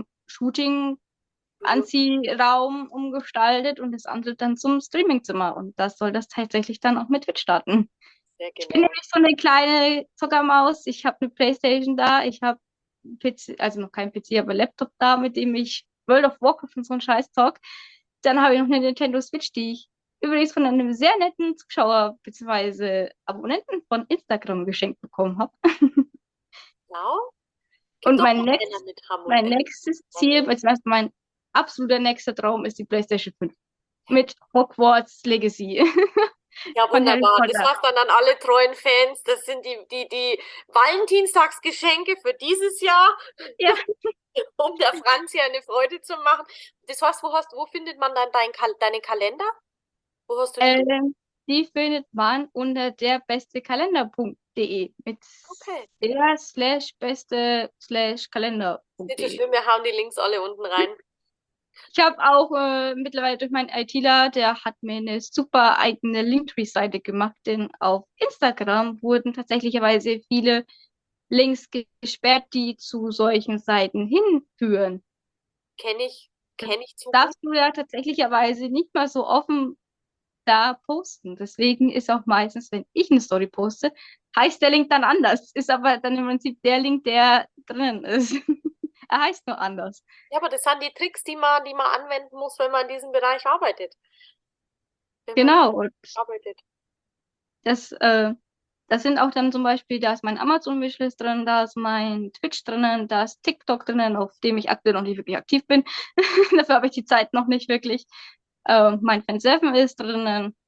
Mhm. Shooting-Anziehraum umgestaltet und das andere dann zum Streaming-Zimmer. Und das soll das tatsächlich dann auch mit Twitch starten. Sehr Ich bin genau. nämlich so eine kleine Zuckermaus. Ich habe eine PlayStation da, ich habe PC, also noch kein PC, aber Laptop da, mit dem ich World of Warcraft und so einen Scheiß talk. Dann habe ich noch eine Nintendo Switch, die ich übrigens von einem sehr netten Zuschauer bzw. Abonnenten von Instagram geschenkt bekommen habe. Genau. Gibt Und doch noch Männer mit mein Harmonie. nächstes Ziel, beziehungsweise mein absoluter nächster Traum ist die PlayStation 5 mit Hogwarts Legacy Ja, von Harry wunderbar. Das Potter. war's dann an alle treuen Fans. Das sind die Valentinstagsgeschenke für dieses Jahr, Ja, um der Franzi eine Freude zu machen. Das heißt, wo findet man dann deine Kalender? Wo hast du die? ähm, die findet man unter derbestekalender.de mit Okay. der slash beste slash Nicht so kalender.de. schlimm, wir hauen die Links alle unten rein. Ich habe auch mittlerweile durch meinen ITler, der hat mir eine super eigene Linktree-Seite gemacht, denn auf Instagram wurden tatsächlicherweise viele Links gesperrt, die zu solchen Seiten hinführen. Kenne ich, Das kenne ich zu gut. darfst du ja tatsächlicherweise nicht mal so offen da posten. Deswegen ist auch meistens, wenn ich eine Story poste, heißt der Link dann anders. Ist aber dann im Prinzip der Link, der drinnen ist. Er heißt nur anders. Ja, aber das sind die Tricks, die man anwenden muss, wenn man in diesem Bereich arbeitet. Wenn man Genau. Und arbeitet. das, äh, das sind auch dann zum Beispiel, da ist mein Amazon-Wishlist drin, da ist mein Twitch drinnen, da ist TikTok drinnen, auf dem ich aktuell noch nicht wirklich aktiv bin. Dafür habe ich die Zeit noch nicht wirklich. Mein Fanseven ist drinnen.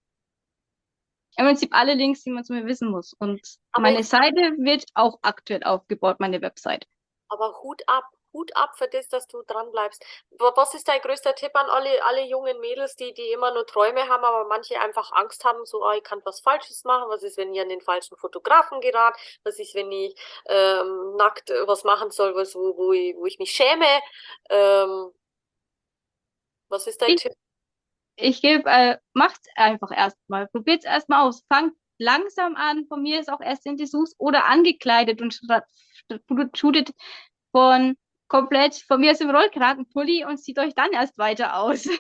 Im Prinzip alle Links, die man zu mir wissen muss. Und Aber meine Seite wird auch aktuell aufgebaut, meine Website. Aber Hut ab für das, dass du dran bleibst. Was ist dein größter Tipp an alle jungen Mädels, die immer nur Träume haben, aber manche einfach Angst haben, so, ich kann was Falsches machen. Was ist, wenn ich an den falschen Fotografen gerate? Was ist, wenn ich nackt was machen soll, wo ich mich schäme? Ähm, was ist dein Ich, Tipp? ich gebe, macht's einfach erstmal. Probiert's erstmal aus. Fangt langsam an. Von mir ist auch erst in Dessous oder angekleidet und shootet von komplett von mir aus im Rollkragenpulli und zieht euch dann erst weiter aus.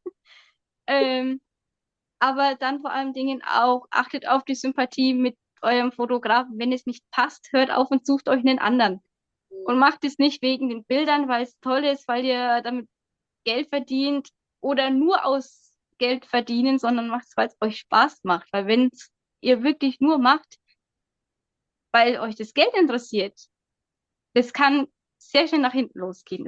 ähm, aber dann vor allen Dingen auch achtet auf die Sympathie mit eurem Fotografen. Wenn es nicht passt, hört auf und sucht euch einen anderen. Und macht es nicht wegen den Bildern, weil es toll ist, weil ihr damit Geld verdient oder nur aus Geld verdienen, sondern macht es, weil es euch Spaß macht. Weil wenn ihr wirklich nur macht, weil euch das Geld interessiert, das kann sehr schnell nach hinten losgehen.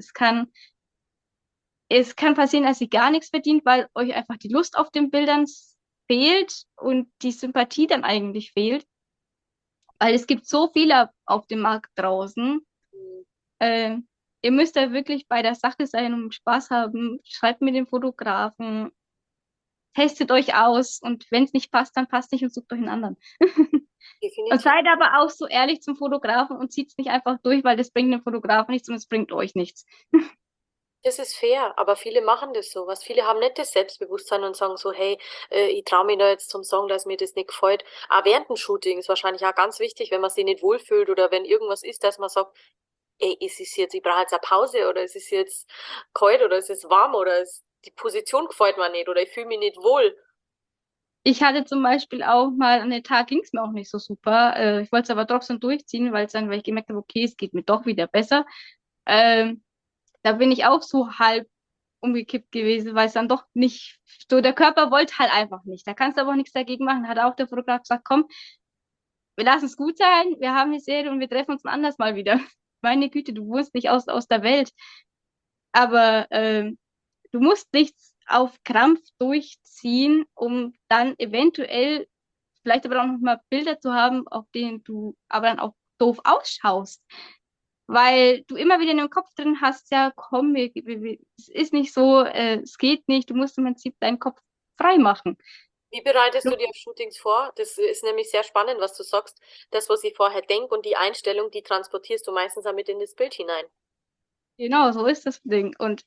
Es kann passieren, dass ihr gar nichts verdient, weil euch einfach die Lust auf den Bildern fehlt und die Sympathie dann eigentlich fehlt. Weil es gibt so viele auf dem Markt draußen. Äh, ihr müsst da wirklich bei der Sache sein und Spaß haben. Schreibt mit dem Fotografen, testet euch aus und wenn es nicht passt, dann passt nicht und sucht euch einen anderen. Und Definitiv. seid aber auch so ehrlich zum Fotografen und zieht es nicht einfach durch, weil das bringt dem Fotografen nichts und es bringt euch nichts. Das ist fair, aber viele machen das so. Was viele haben nicht das Selbstbewusstsein und sagen so, hey, ich traue mich da jetzt zum Song, dass mir das nicht gefällt. Auch während dem Shooting ist wahrscheinlich auch ganz wichtig, wenn man sich nicht wohlfühlt oder wenn irgendwas ist, dass man sagt, ey, ist es jetzt, ich brauche jetzt eine Pause oder ist es jetzt kalt oder ist es warm oder die Position gefällt mir nicht oder ich fühle mich nicht wohl. Ich hatte zum Beispiel auch mal an den Tag ging es mir auch nicht so super. Ich wollte es aber trotzdem durchziehen, weil ich gemerkt habe, okay, es geht mir doch wieder besser. Ähm, da bin ich auch so halb umgekippt gewesen, weil es dann doch nicht, so der Körper wollte halt einfach nicht. Da kannst du aber auch nichts dagegen machen. Hat auch der Fotograf gesagt, komm, wir lassen es gut sein, wir haben die Serie und wir treffen uns ein anderes Mal wieder. Meine Güte, du wohnst nicht aus der Welt. Aber du musst nichts auf Krampf durchziehen, um dann eventuell vielleicht aber auch noch mal Bilder zu haben, auf denen du aber dann auch doof ausschaust. Weil du immer wieder in dem Kopf drin hast, ja, komm, es ist nicht so, es geht nicht, du musst im Prinzip deinen Kopf frei machen. Wie bereitest du dir auf Shootings vor? Das ist nämlich sehr spannend, was du sagst. Das, was ich vorher denke und die Einstellung, die transportierst du meistens damit in das Bild hinein. Genau, so ist das Ding. Und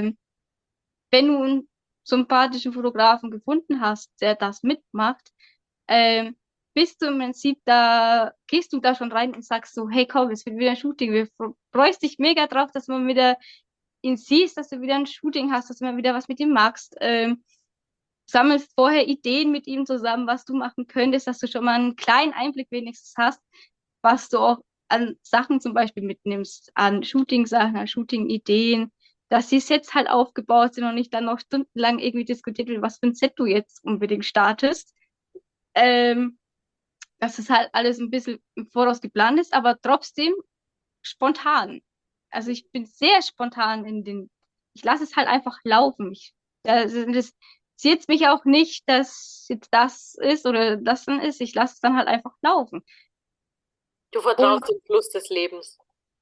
wenn du einen sympathischen Fotografen gefunden hast, der das mitmacht, ähm, bist du im Prinzip da, gehst du da schon rein und sagst so, hey komm, es wird wieder ein Shooting, wir freust dich mega drauf, dass man wieder ihn siehst, dass du wieder ein Shooting hast, dass du mal wieder was mit ihm magst. Sammelst vorher Ideen mit ihm zusammen, was du machen könntest, dass du schon mal einen kleinen Einblick wenigstens hast, was du auch an Sachen zum Beispiel mitnimmst, an Shooting-Sachen, an Shooting-Ideen, dass die Sets halt aufgebaut sind und nicht dann noch stundenlang irgendwie diskutiert wird, was für ein Set du jetzt unbedingt startest. Ähm, Dass es halt alles ein bisschen im Voraus geplant ist, aber trotzdem spontan. Also ich bin sehr spontan ich lasse es halt einfach laufen. Das interessiert mich auch nicht, dass jetzt das ist oder das dann ist. Ich lasse es dann halt einfach laufen. Du Und, vertraust dem Fluss des Lebens.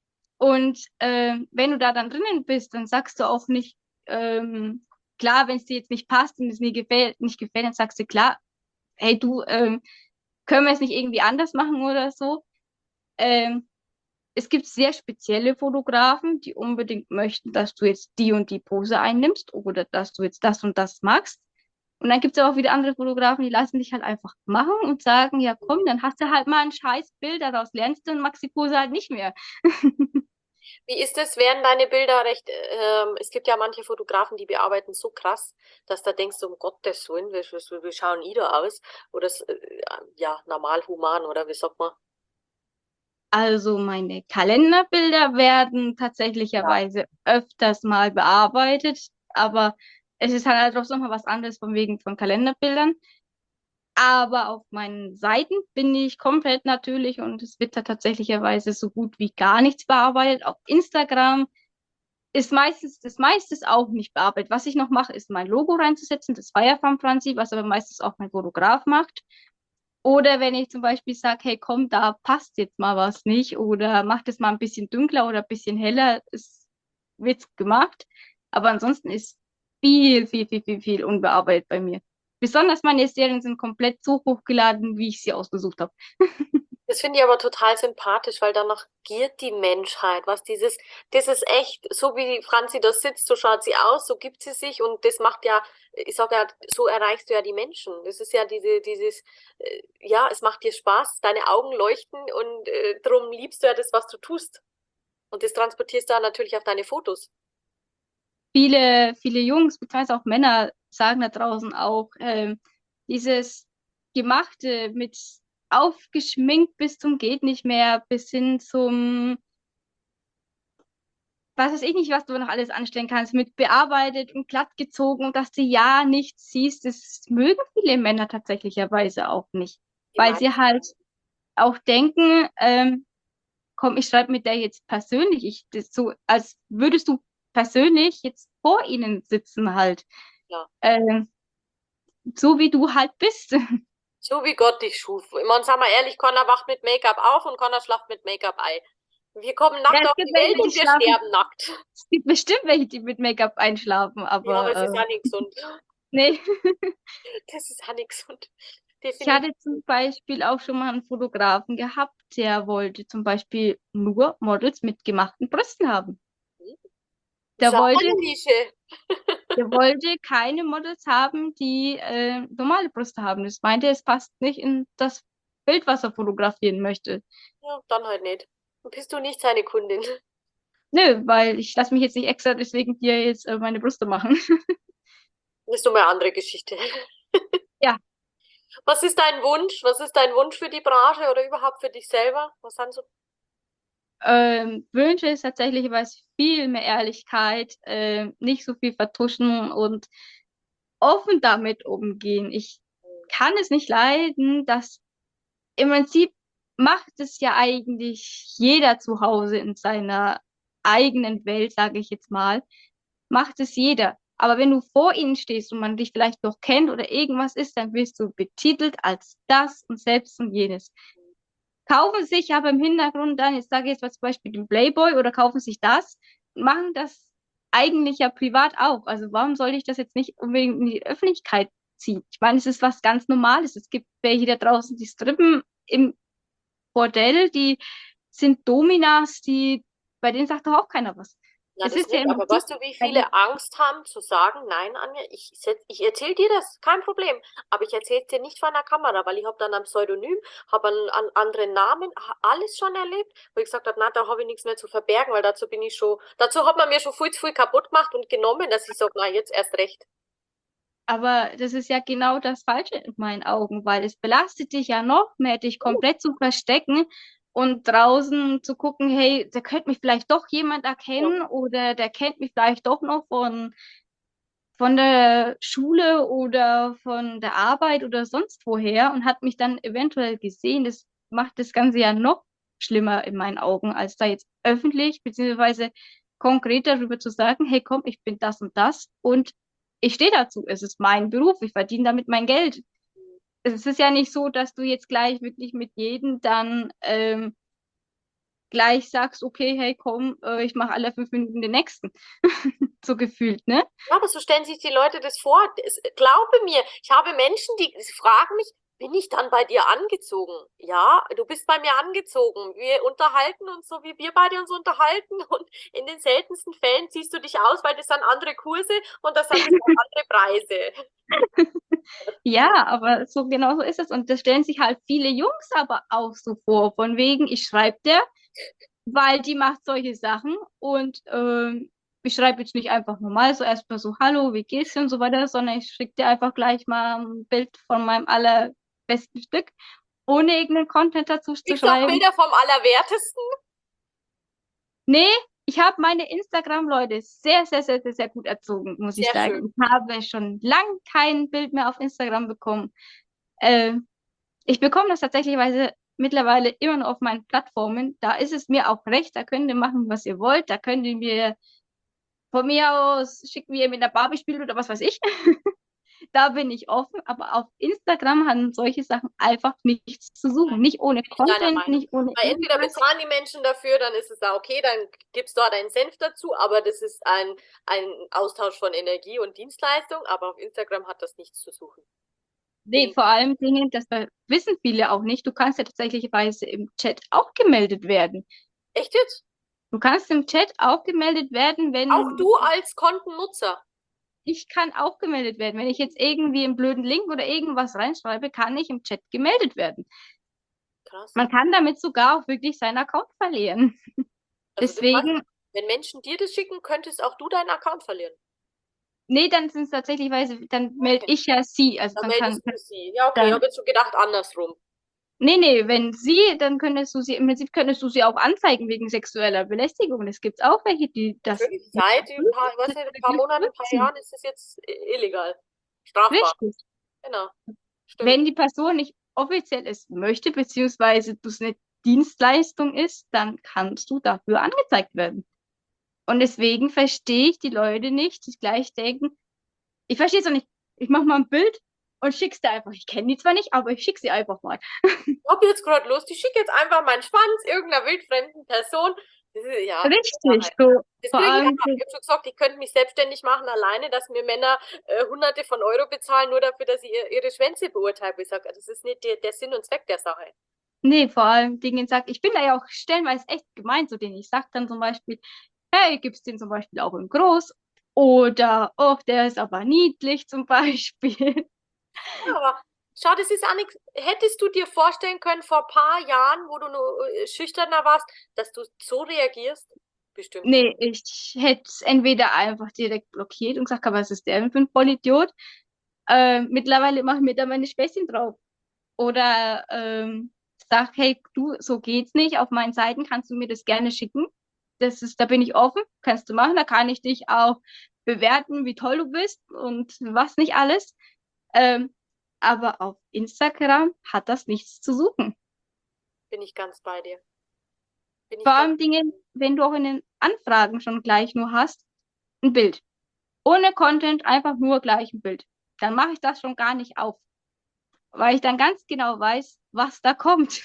und wenn du da dann drinnen bist, dann sagst du auch nicht, klar, wenn es dir jetzt nicht passt und es nicht gefällt, dann sagst du klar, hey du, können wir es nicht irgendwie anders machen oder so. Ähm, Es gibt sehr spezielle Fotografen, die unbedingt möchten, dass du jetzt die und die Pose einnimmst oder dass du jetzt das und das magst. Und dann gibt es aber auch wieder andere Fotografen, die lassen dich halt einfach machen und sagen, ja komm, dann hast du halt mal ein scheiß Bild, daraus lernst du und magst die Pose halt nicht mehr. Wie ist es? Werden deine Bilder recht, es gibt ja manche Fotografen, die bearbeiten so krass, dass da denkst du, um Gottes Willen, wie schauen die da aus? Oder ja, normal human, oder wie sagt man? Also meine Kalenderbilder werden Ja. tatsächlicherweise öfters mal bearbeitet, aber es ist halt auch nochmal was anderes von wegen von Kalenderbildern. Aber auf meinen Seiten bin ich komplett natürlich und es wird da tatsächlicherweise so gut wie gar nichts bearbeitet. Auf Instagram ist meistens das meiste auch nicht bearbeitet. Was ich noch mache, ist mein Logo reinzusetzen, das Firefarm Franzi, was aber meistens auch mein Fotograf macht. Oder wenn ich zum Beispiel sage, hey komm, da passt jetzt mal was nicht oder mach das mal ein bisschen dunkler oder ein bisschen heller, es wird gemacht. Aber ansonsten ist viel unbearbeitet bei mir. Besonders meine Serien sind komplett so hochgeladen, wie ich sie ausgesucht habe. Das finde ich aber total sympathisch, weil danach giert die Menschheit, was das ist echt, so wie Franzi da sitzt, so schaut sie aus, so gibt sie sich und das macht ja, ich sage ja, so erreichst du ja die Menschen. Das ist ja ja, es macht dir Spaß, deine Augen leuchten und drum liebst du ja das, was du tust. Und das transportierst du dann natürlich auf deine Fotos. Viele Jungs, beziehungsweise auch Männer, sagen da draußen auch, dieses Gemachte mit aufgeschminkt bis zum geht nicht mehr, bis hin zum, was weiß ich nicht, was du noch alles anstellen kannst, mit bearbeitet und glatt gezogen und dass du ja nichts siehst, das mögen viele Männer tatsächlicherweise auch nicht, Die weil sie meisten. halt auch denken, komm, ich schreibe mit der jetzt persönlich, das so, als würdest du persönlich jetzt vor ihnen sitzen halt. Ja. Ähm, so wie du halt bist. So wie Gott dich schuf. Ich meine, sagen wir ehrlich, keiner wacht mit Make-up auf und keiner schlaft mit Make-up ein. Wir kommen Ja, nackt es auf gibt die welche, Welt die und wir schlafen. sterben nackt. Es gibt bestimmt welche, die mit Make-up einschlafen, Ja, aber aber es ist ja nicht gesund. nee. Das ist ja nicht gesund. Ich Definitiv. hatte zum Beispiel auch schon mal einen Fotografen gehabt, der wollte zum Beispiel nur Models mit gemachten Brüsten haben. Das ist Der ja wollte, eine Nische. der wollte keine Models haben, die normale Brüste haben. Das meinte, es passt nicht in das Bild, was er fotografieren möchte. Ja, dann halt nicht. Dann bist du nicht seine Kundin. Nö, weil ich lasse mich jetzt nicht extra deswegen hier jetzt meine Brüste machen. Das ist nur eine andere Geschichte. Ja, Was ist dein Wunsch? Was ist dein Wunsch für die Branche oder überhaupt für dich selber? Was sind so? Wünsche ist tatsächlich was viel mehr Ehrlichkeit, nicht so viel vertuschen und offen damit umgehen. Ich kann es nicht leiden, dass im Prinzip macht es ja eigentlich jeder zu Hause in seiner eigenen Welt, sage ich jetzt mal, macht es jeder. Aber wenn du vor ihnen stehst und man dich vielleicht noch kennt oder irgendwas ist, dann wirst du betitelt als das und selbst und jenes. Kaufen sich aber im Hintergrund dann, jetzt sage ich jetzt mal zum Beispiel den Playboy oder kaufen sich das, machen das eigentlich ja privat auch. Also warum soll ich das jetzt nicht unbedingt in die Öffentlichkeit ziehen? Ich meine, es ist was ganz Normales. Es gibt welche da draußen, die strippen im Bordell, die sind Dominas, bei denen sagt doch auch keiner was. Na, Es das ist ja nicht, im aber Prinzip, weißt du, wie viele Angst haben zu sagen, nein, Anja, ich erzähle dir das, kein Problem, aber ich erzähle es dir nicht vor der Kamera, weil ich habe dann ein Pseudonym, habe einen anderen Namen, alles schon erlebt, wo ich gesagt habe, na, da habe ich nichts mehr zu verbergen, weil dazu hat man mir schon viel zu viel kaputt gemacht und genommen, dass ich sage, na, jetzt erst recht. aber das ist ja genau das Falsche in meinen Augen, weil es belastet dich ja noch mehr, dich komplett zu verstecken und draußen zu gucken, hey, da könnte mich vielleicht doch jemand Ja. erkennen oder der kennt mich vielleicht doch noch von der Schule oder von der Arbeit oder sonst woher und hat mich dann eventuell gesehen. Das macht das Ganze ja noch schlimmer in meinen Augen, als da jetzt öffentlich beziehungsweise konkret darüber zu sagen, hey komm, ich bin das und das und ich stehe dazu. Es ist mein Beruf, ich verdiene damit mein Geld. Es ist ja nicht so, dass du jetzt gleich wirklich mit jedem dann gleich sagst, okay, hey komm, ich mache alle 5 Minuten den nächsten. So gefühlt, ne? Ja, aber so stellen sich die Leute das vor. Glaube mir, ich habe Menschen, die fragen mich, bin ich dann bei dir angezogen? Ja, du bist bei mir angezogen. Wir unterhalten uns so, wie wir beide uns unterhalten. Und in den seltensten Fällen ziehst du dich aus, weil das sind andere Kurse und das sind andere Preise. Ja, aber so genau so ist es. Und das stellen sich halt viele Jungs aber auch so vor, von wegen, ich schreibe der, weil die macht solche Sachen und ich schreibe jetzt nicht einfach normal so erstmal so, hallo, wie geht's dir und so weiter, sondern ich schicke dir einfach gleich mal ein Bild von meinem allerbesten Stück, ohne irgendeinen Content dazu zu Kriegst du auch schreiben. Bilder vom Allerwertesten? Nee, ich habe meine Instagram-Leute sehr, sehr, sehr, sehr, sehr gut erzogen, muss ich Sehr schön. sagen. Ich habe schon lang kein Bild mehr auf Instagram bekommen. Äh, Ich bekomme das tatsächlich mittlerweile immer noch auf meinen Plattformen. Da ist es mir auch recht, da könnt ihr machen, was ihr wollt. Da könnt ihr mir von mir aus schicken, wie ihr mit der Barbie spielt oder was weiß ich. Da bin ich offen, aber auf Instagram haben solche Sachen einfach nichts zu suchen. Nicht ohne Bin ich deiner Content, Meinung. nicht ohne Weil entweder irgendwas. bezahlen die Menschen dafür, dann ist es da okay, dann gibst du dort einen Senf dazu, aber das ist ein Austausch von Energie und Dienstleistung, aber auf Instagram hat das nichts zu suchen. Bin Nee, ich. vor allem Dinge, wissen viele auch nicht. Du kannst ja tatsächlicherweise im Chat auch gemeldet werden. Echt jetzt? Du kannst im Chat auch gemeldet werden, Auch wenn du als Kontennutzer. ich kann auch gemeldet werden. Wenn ich jetzt irgendwie einen blöden Link oder irgendwas reinschreibe, kann ich im Chat gemeldet werden. Krass. Man kann damit sogar auch wirklich seinen Account verlieren. Also das heißt, Deswegen, wenn Menschen dir das schicken, könntest auch du deinen Account verlieren. nee, dann sind es tatsächlich, dann melde Okay. ich ja sie. Also Dann dann kann, meldest du sie. Ja, okay, ich dann, habe jetzt schon gedacht andersrum. nee, wenn sie, dann im Prinzip könntest du sie auch anzeigen wegen sexueller Belästigung. Es gibt auch welche, die das Natürlich, seit ein paar, was, ein paar Monaten, ein paar nutzen. Jahren ist es jetzt illegal. Strafbar. Richtig. Genau. Stimmt. Wenn die Person nicht offiziell es möchte, beziehungsweise das eine Dienstleistung ist, dann kannst du dafür angezeigt werden. Und deswegen verstehe ich die Leute nicht, die gleich denken, ich verstehe es auch nicht, ich mache mal ein Bild und schick's dir einfach. Ich kenne die zwar nicht, aber ich schicke sie einfach mal. Ich hab jetzt gerade Lust, ich schicke jetzt einfach meinen Schwanz irgendeiner wildfremden Person. Das ist, ja, Richtig, so das vor kriege ich allem aber. Ich habe schon gesagt, ich könnte mich selbstständig machen alleine, dass mir Männer Hunderte von Euro bezahlen, nur dafür, dass ich ihre Schwänze beurteile. Ich sage, das ist nicht der Sinn und Zweck der Sache. nee, vor allem Dingen sagt, ich bin da ja auch stellenweise echt gemein zu denen. Ich sage dann zum Beispiel, hey, gibt's den zum Beispiel auch in groß? Oder, oh, der ist aber niedlich zum Beispiel. Ja, aber schau, das ist auch nichts. Hättest du dir vorstellen können, vor ein paar Jahren, wo du nur schüchterner warst, dass du so reagierst? Bestimmt nicht. Nee, ich hätte es entweder einfach direkt blockiert und gesagt, aber was ist der denn für ein Vollidiot? Mittlerweile mache ich mir da meine Späßchen drauf. Oder sag, hey, du, so geht's nicht. Auf meinen Seiten kannst du mir das gerne schicken. Da bin ich offen, kannst du machen. Da kann ich dich auch bewerten, wie toll du bist und was nicht alles. Ähm, aber auf Instagram hat das nichts zu suchen. Bin ich ganz bei dir. Bin ich Vor ganz. allem Dingen, wenn du auch in den Anfragen schon gleich nur hast, ein Bild. Ohne Content, einfach nur gleich ein Bild. Dann mache ich das schon gar nicht auf, weil ich dann ganz genau weiß, was da kommt.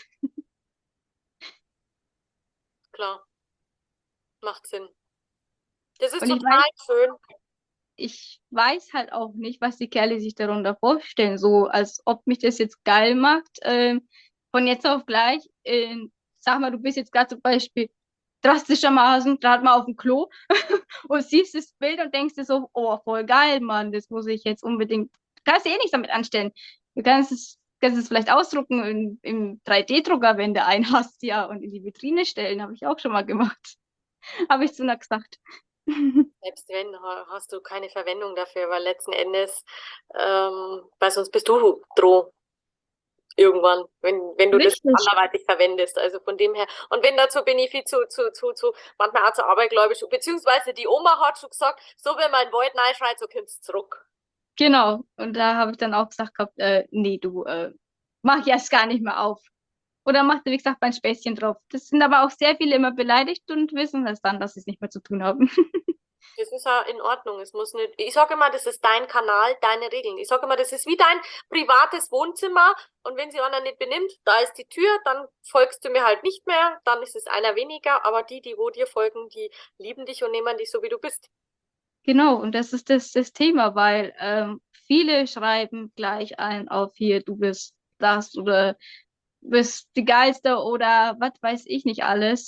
Klar, macht Sinn. Das ist Und total schön. ich weiß halt auch nicht, was die Kerle sich darunter vorstellen. So, als ob mich das jetzt geil macht, von jetzt auf gleich. Sag mal, du bist jetzt gerade zum Beispiel drastischermaßen gerade mal auf dem Klo und siehst das Bild und denkst dir so, oh, voll geil, Mann, das muss ich jetzt unbedingt. Du kannst dir eh nichts damit anstellen. Du kannst es vielleicht ausdrucken im 3D-Drucker, wenn du einen hast, ja, und in die Vitrine stellen, habe ich auch schon mal gemacht. Habe ich zu einer gesagt. Selbst wenn, hast du keine Verwendung dafür, weil letzten Endes, weil sonst bist du Droh irgendwann, wenn du das Richtig. anderweitig verwendest. Also von dem her. Und wenn dazu bin ich viel manchmal auch zu abergläubisch, beziehungsweise die Oma hat schon gesagt, so wenn mein Wald reinschreit, so kommt's zurück. Genau. Und da habe ich dann auch gesagt gehabt, nee, du, mach ich erst gar nicht mehr auf. Oder mach, wie gesagt, mein Späßchen drauf. Das sind aber auch sehr viele immer beleidigt und wissen es dann, dass sie es nicht mehr zu tun haben. Das ist ja in Ordnung. Es muss nicht. Ich sage immer, das ist dein Kanal, deine Regeln. Ich sage immer, das ist wie dein privates Wohnzimmer. Und wenn sich einer nicht benimmt, da ist die Tür, dann folgst du mir halt nicht mehr. Dann ist es einer weniger. Aber die wo dir folgen, die lieben dich und nehmen dich so, wie du bist. Genau, und das ist das Thema, weil viele schreiben gleich ein auf hier, du bist das oder bist die Geilste oder was weiß ich nicht alles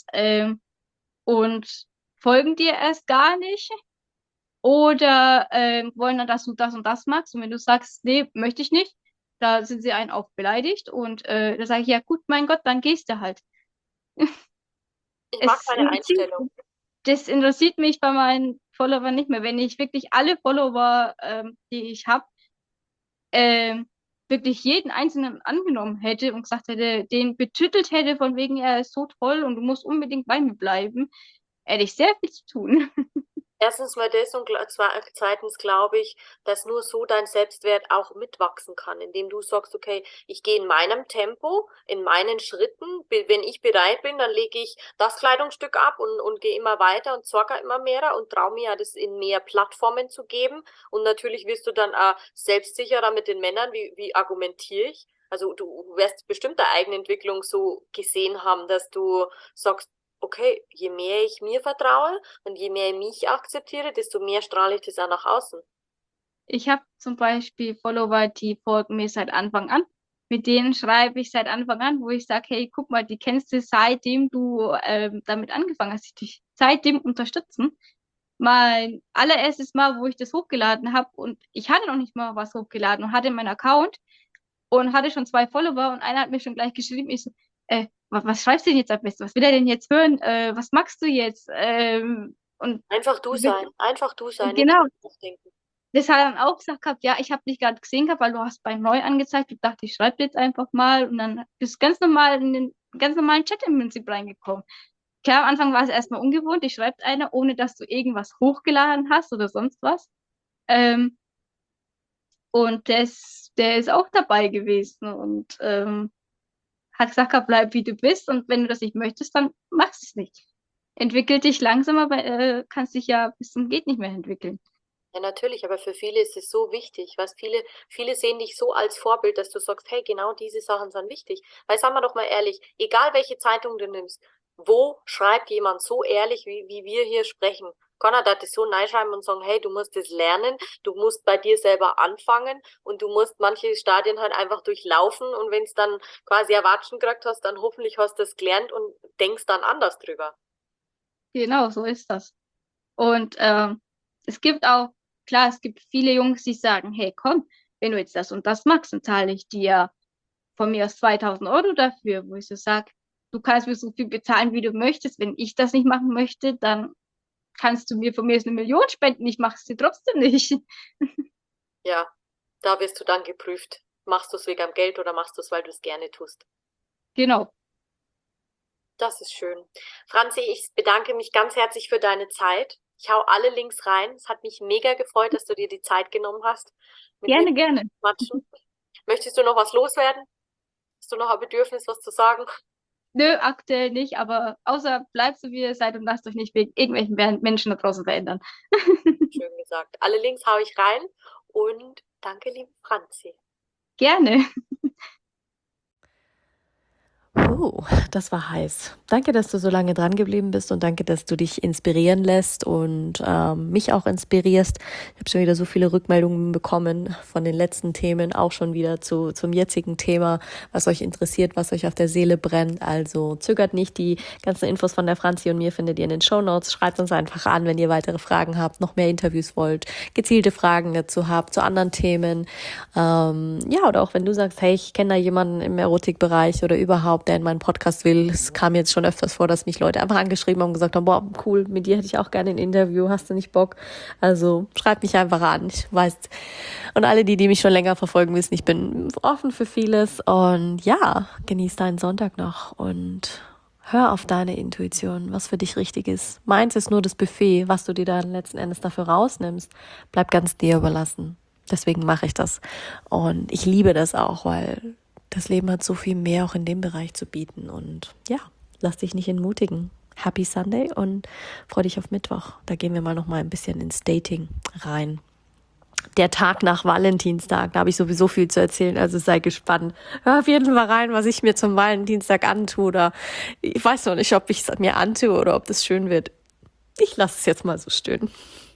und folgen dir erst gar nicht oder wollen dann, dass du das und das machst. Und wenn du sagst, nee, möchte ich nicht, da sind sie einen auch beleidigt. Und da sage ich, ja gut, mein Gott, dann gehst du halt. Ich mag Es deine interessiert, Einstellung. das interessiert mich bei meinen Followern nicht mehr. Wenn ich wirklich alle Follower, die ich habe, ähm, wirklich jeden einzelnen angenommen hätte und gesagt hätte, den betüttelt hätte, von wegen, er ist so toll und du musst unbedingt bei mir bleiben, hätte ich sehr viel zu tun. Erstens mal das und zweitens glaube ich, dass nur so dein Selbstwert auch mitwachsen kann, indem du sagst, okay, ich gehe in meinem Tempo, in meinen Schritten, wenn ich bereit bin, dann lege ich das Kleidungsstück ab und gehe immer weiter und zocke immer mehr und traue mir ja das in mehr Plattformen zu geben. Und natürlich wirst du dann auch selbstsicherer mit den Männern, wie argumentiere ich? Also du wirst bestimmt deine eigene Entwicklung so gesehen haben, dass du sagst, okay, je mehr ich mir vertraue und je mehr ich mich akzeptiere, desto mehr strahle ich das auch nach außen. Ich habe zum Beispiel Follower, die folgen mir seit Anfang an. Mit denen schreibe ich seit Anfang an, wo ich sage, hey, guck mal, die kennst du seitdem du damit angefangen hast, dich seitdem unterstützen. Mein allererstes Mal, wo ich das hochgeladen habe und ich hatte noch nicht mal was hochgeladen und hatte meinen Account und hatte schon 2 Follower und einer hat mir schon gleich geschrieben, ich so, was schreibst du denn jetzt am besten? Was will er denn jetzt hören? Was magst du jetzt? Und Einfach du sein, nicht genau, nachdenken. das hat er dann auch gesagt gehabt, ja, ich habe dich gerade gesehen gehabt, weil du hast bei neu angezeigt. Ich dachte, ich schreibe jetzt einfach mal und dann bist du ganz normal in den ganz normalen Chat im Prinzip reingekommen. Klar, am Anfang war es erstmal ungewohnt. Ich schreibe einer, ohne dass du irgendwas hochgeladen hast oder sonst was. Ähm, und der ist auch dabei gewesen und hat gesagt, gehabt, bleib wie du bist und wenn du das nicht möchtest, dann machst du es nicht. Entwickel dich langsam, aber kannst dich ja bis zum geht nicht mehr entwickeln. Ja, natürlich, aber für viele ist es so wichtig, was viele sehen dich so als Vorbild, dass du sagst, hey, genau diese Sachen sind wichtig. Weil, sagen wir doch mal ehrlich, egal welche Zeitung du nimmst, wo schreibt jemand so ehrlich, wie wir hier sprechen? Keiner darf das so reinschreiben und sagen, hey, du musst das lernen, du musst bei dir selber anfangen und du musst manche Stadien halt einfach durchlaufen und wenn es dann quasi Erwatschen gekriegt hast, dann hoffentlich hast du es gelernt und denkst dann anders drüber. Genau, so ist das. Und es gibt auch, klar, es gibt viele Jungs, die sagen, hey, komm, wenn du jetzt das und das machst, dann zahle ich dir von mir aus 2.000 € dafür, wo ich so sage, du kannst mir so viel bezahlen, wie du möchtest. Wenn ich das nicht machen möchte, dann kannst du mir von mir aus 1 Million spenden, ich mache es dir trotzdem nicht. Ja, da wirst du dann geprüft. Machst du es wegen dem Geld oder machst du es, weil du es gerne tust? Genau. Das ist schön. Franzi, ich bedanke mich ganz herzlich für deine Zeit. Ich hau alle Links rein. Es hat mich mega gefreut, dass du dir die Zeit genommen hast, mit mir Gerne, zu gerne. quatschen. Möchtest du noch was loswerden? Hast du noch ein Bedürfnis, was zu sagen? Nö, aktuell nicht, aber außer bleibt so, wie ihr seid und lasst euch nicht wegen irgendwelchen Menschen da draußen verändern. Schön gesagt. Alle Links haue ich rein und danke, liebe Franzi. Gerne. Das war heiß. Danke, dass du so lange dran geblieben bist und danke, dass du dich inspirieren lässt und mich auch inspirierst. Ich habe schon wieder so viele Rückmeldungen bekommen von den letzten Themen, auch schon wieder zum jetzigen Thema, was euch interessiert, was euch auf der Seele brennt. Also zögert nicht, die ganzen Infos von der Franzi und mir findet ihr in den Shownotes. Schreibt uns einfach an, wenn ihr weitere Fragen habt, noch mehr Interviews wollt, gezielte Fragen dazu habt, zu anderen Themen. Oder auch wenn du sagst, hey, ich kenne da jemanden im Erotikbereich oder überhaupt, der in meinen Podcast will. Es kam jetzt schon öfters vor, dass mich Leute einfach angeschrieben haben und gesagt haben, boah, cool, mit dir hätte ich auch gerne ein Interview, hast du nicht Bock? Also schreib mich einfach an, ich weiß. Und alle, die mich schon länger verfolgen, wissen, ich bin offen für vieles und ja, genieß deinen Sonntag noch und hör auf deine Intuition, was für dich richtig ist. Meins ist nur das Buffet, was du dir dann letzten Endes dafür rausnimmst, bleibt ganz dir überlassen. Deswegen mache ich das. Und ich liebe das auch, weil das Leben hat so viel mehr auch in dem Bereich zu bieten. Und ja, lass dich nicht entmutigen. Happy Sunday und freu dich auf Mittwoch. Da gehen wir mal noch mal ein bisschen ins Dating rein. Der Tag nach Valentinstag, da habe ich sowieso viel zu erzählen, also sei gespannt. Hör auf jeden Fall rein, was ich mir zum Valentinstag antue oder ich weiß noch nicht, ob ich es mir antue oder ob das schön wird. Ich lasse es jetzt mal so stehen.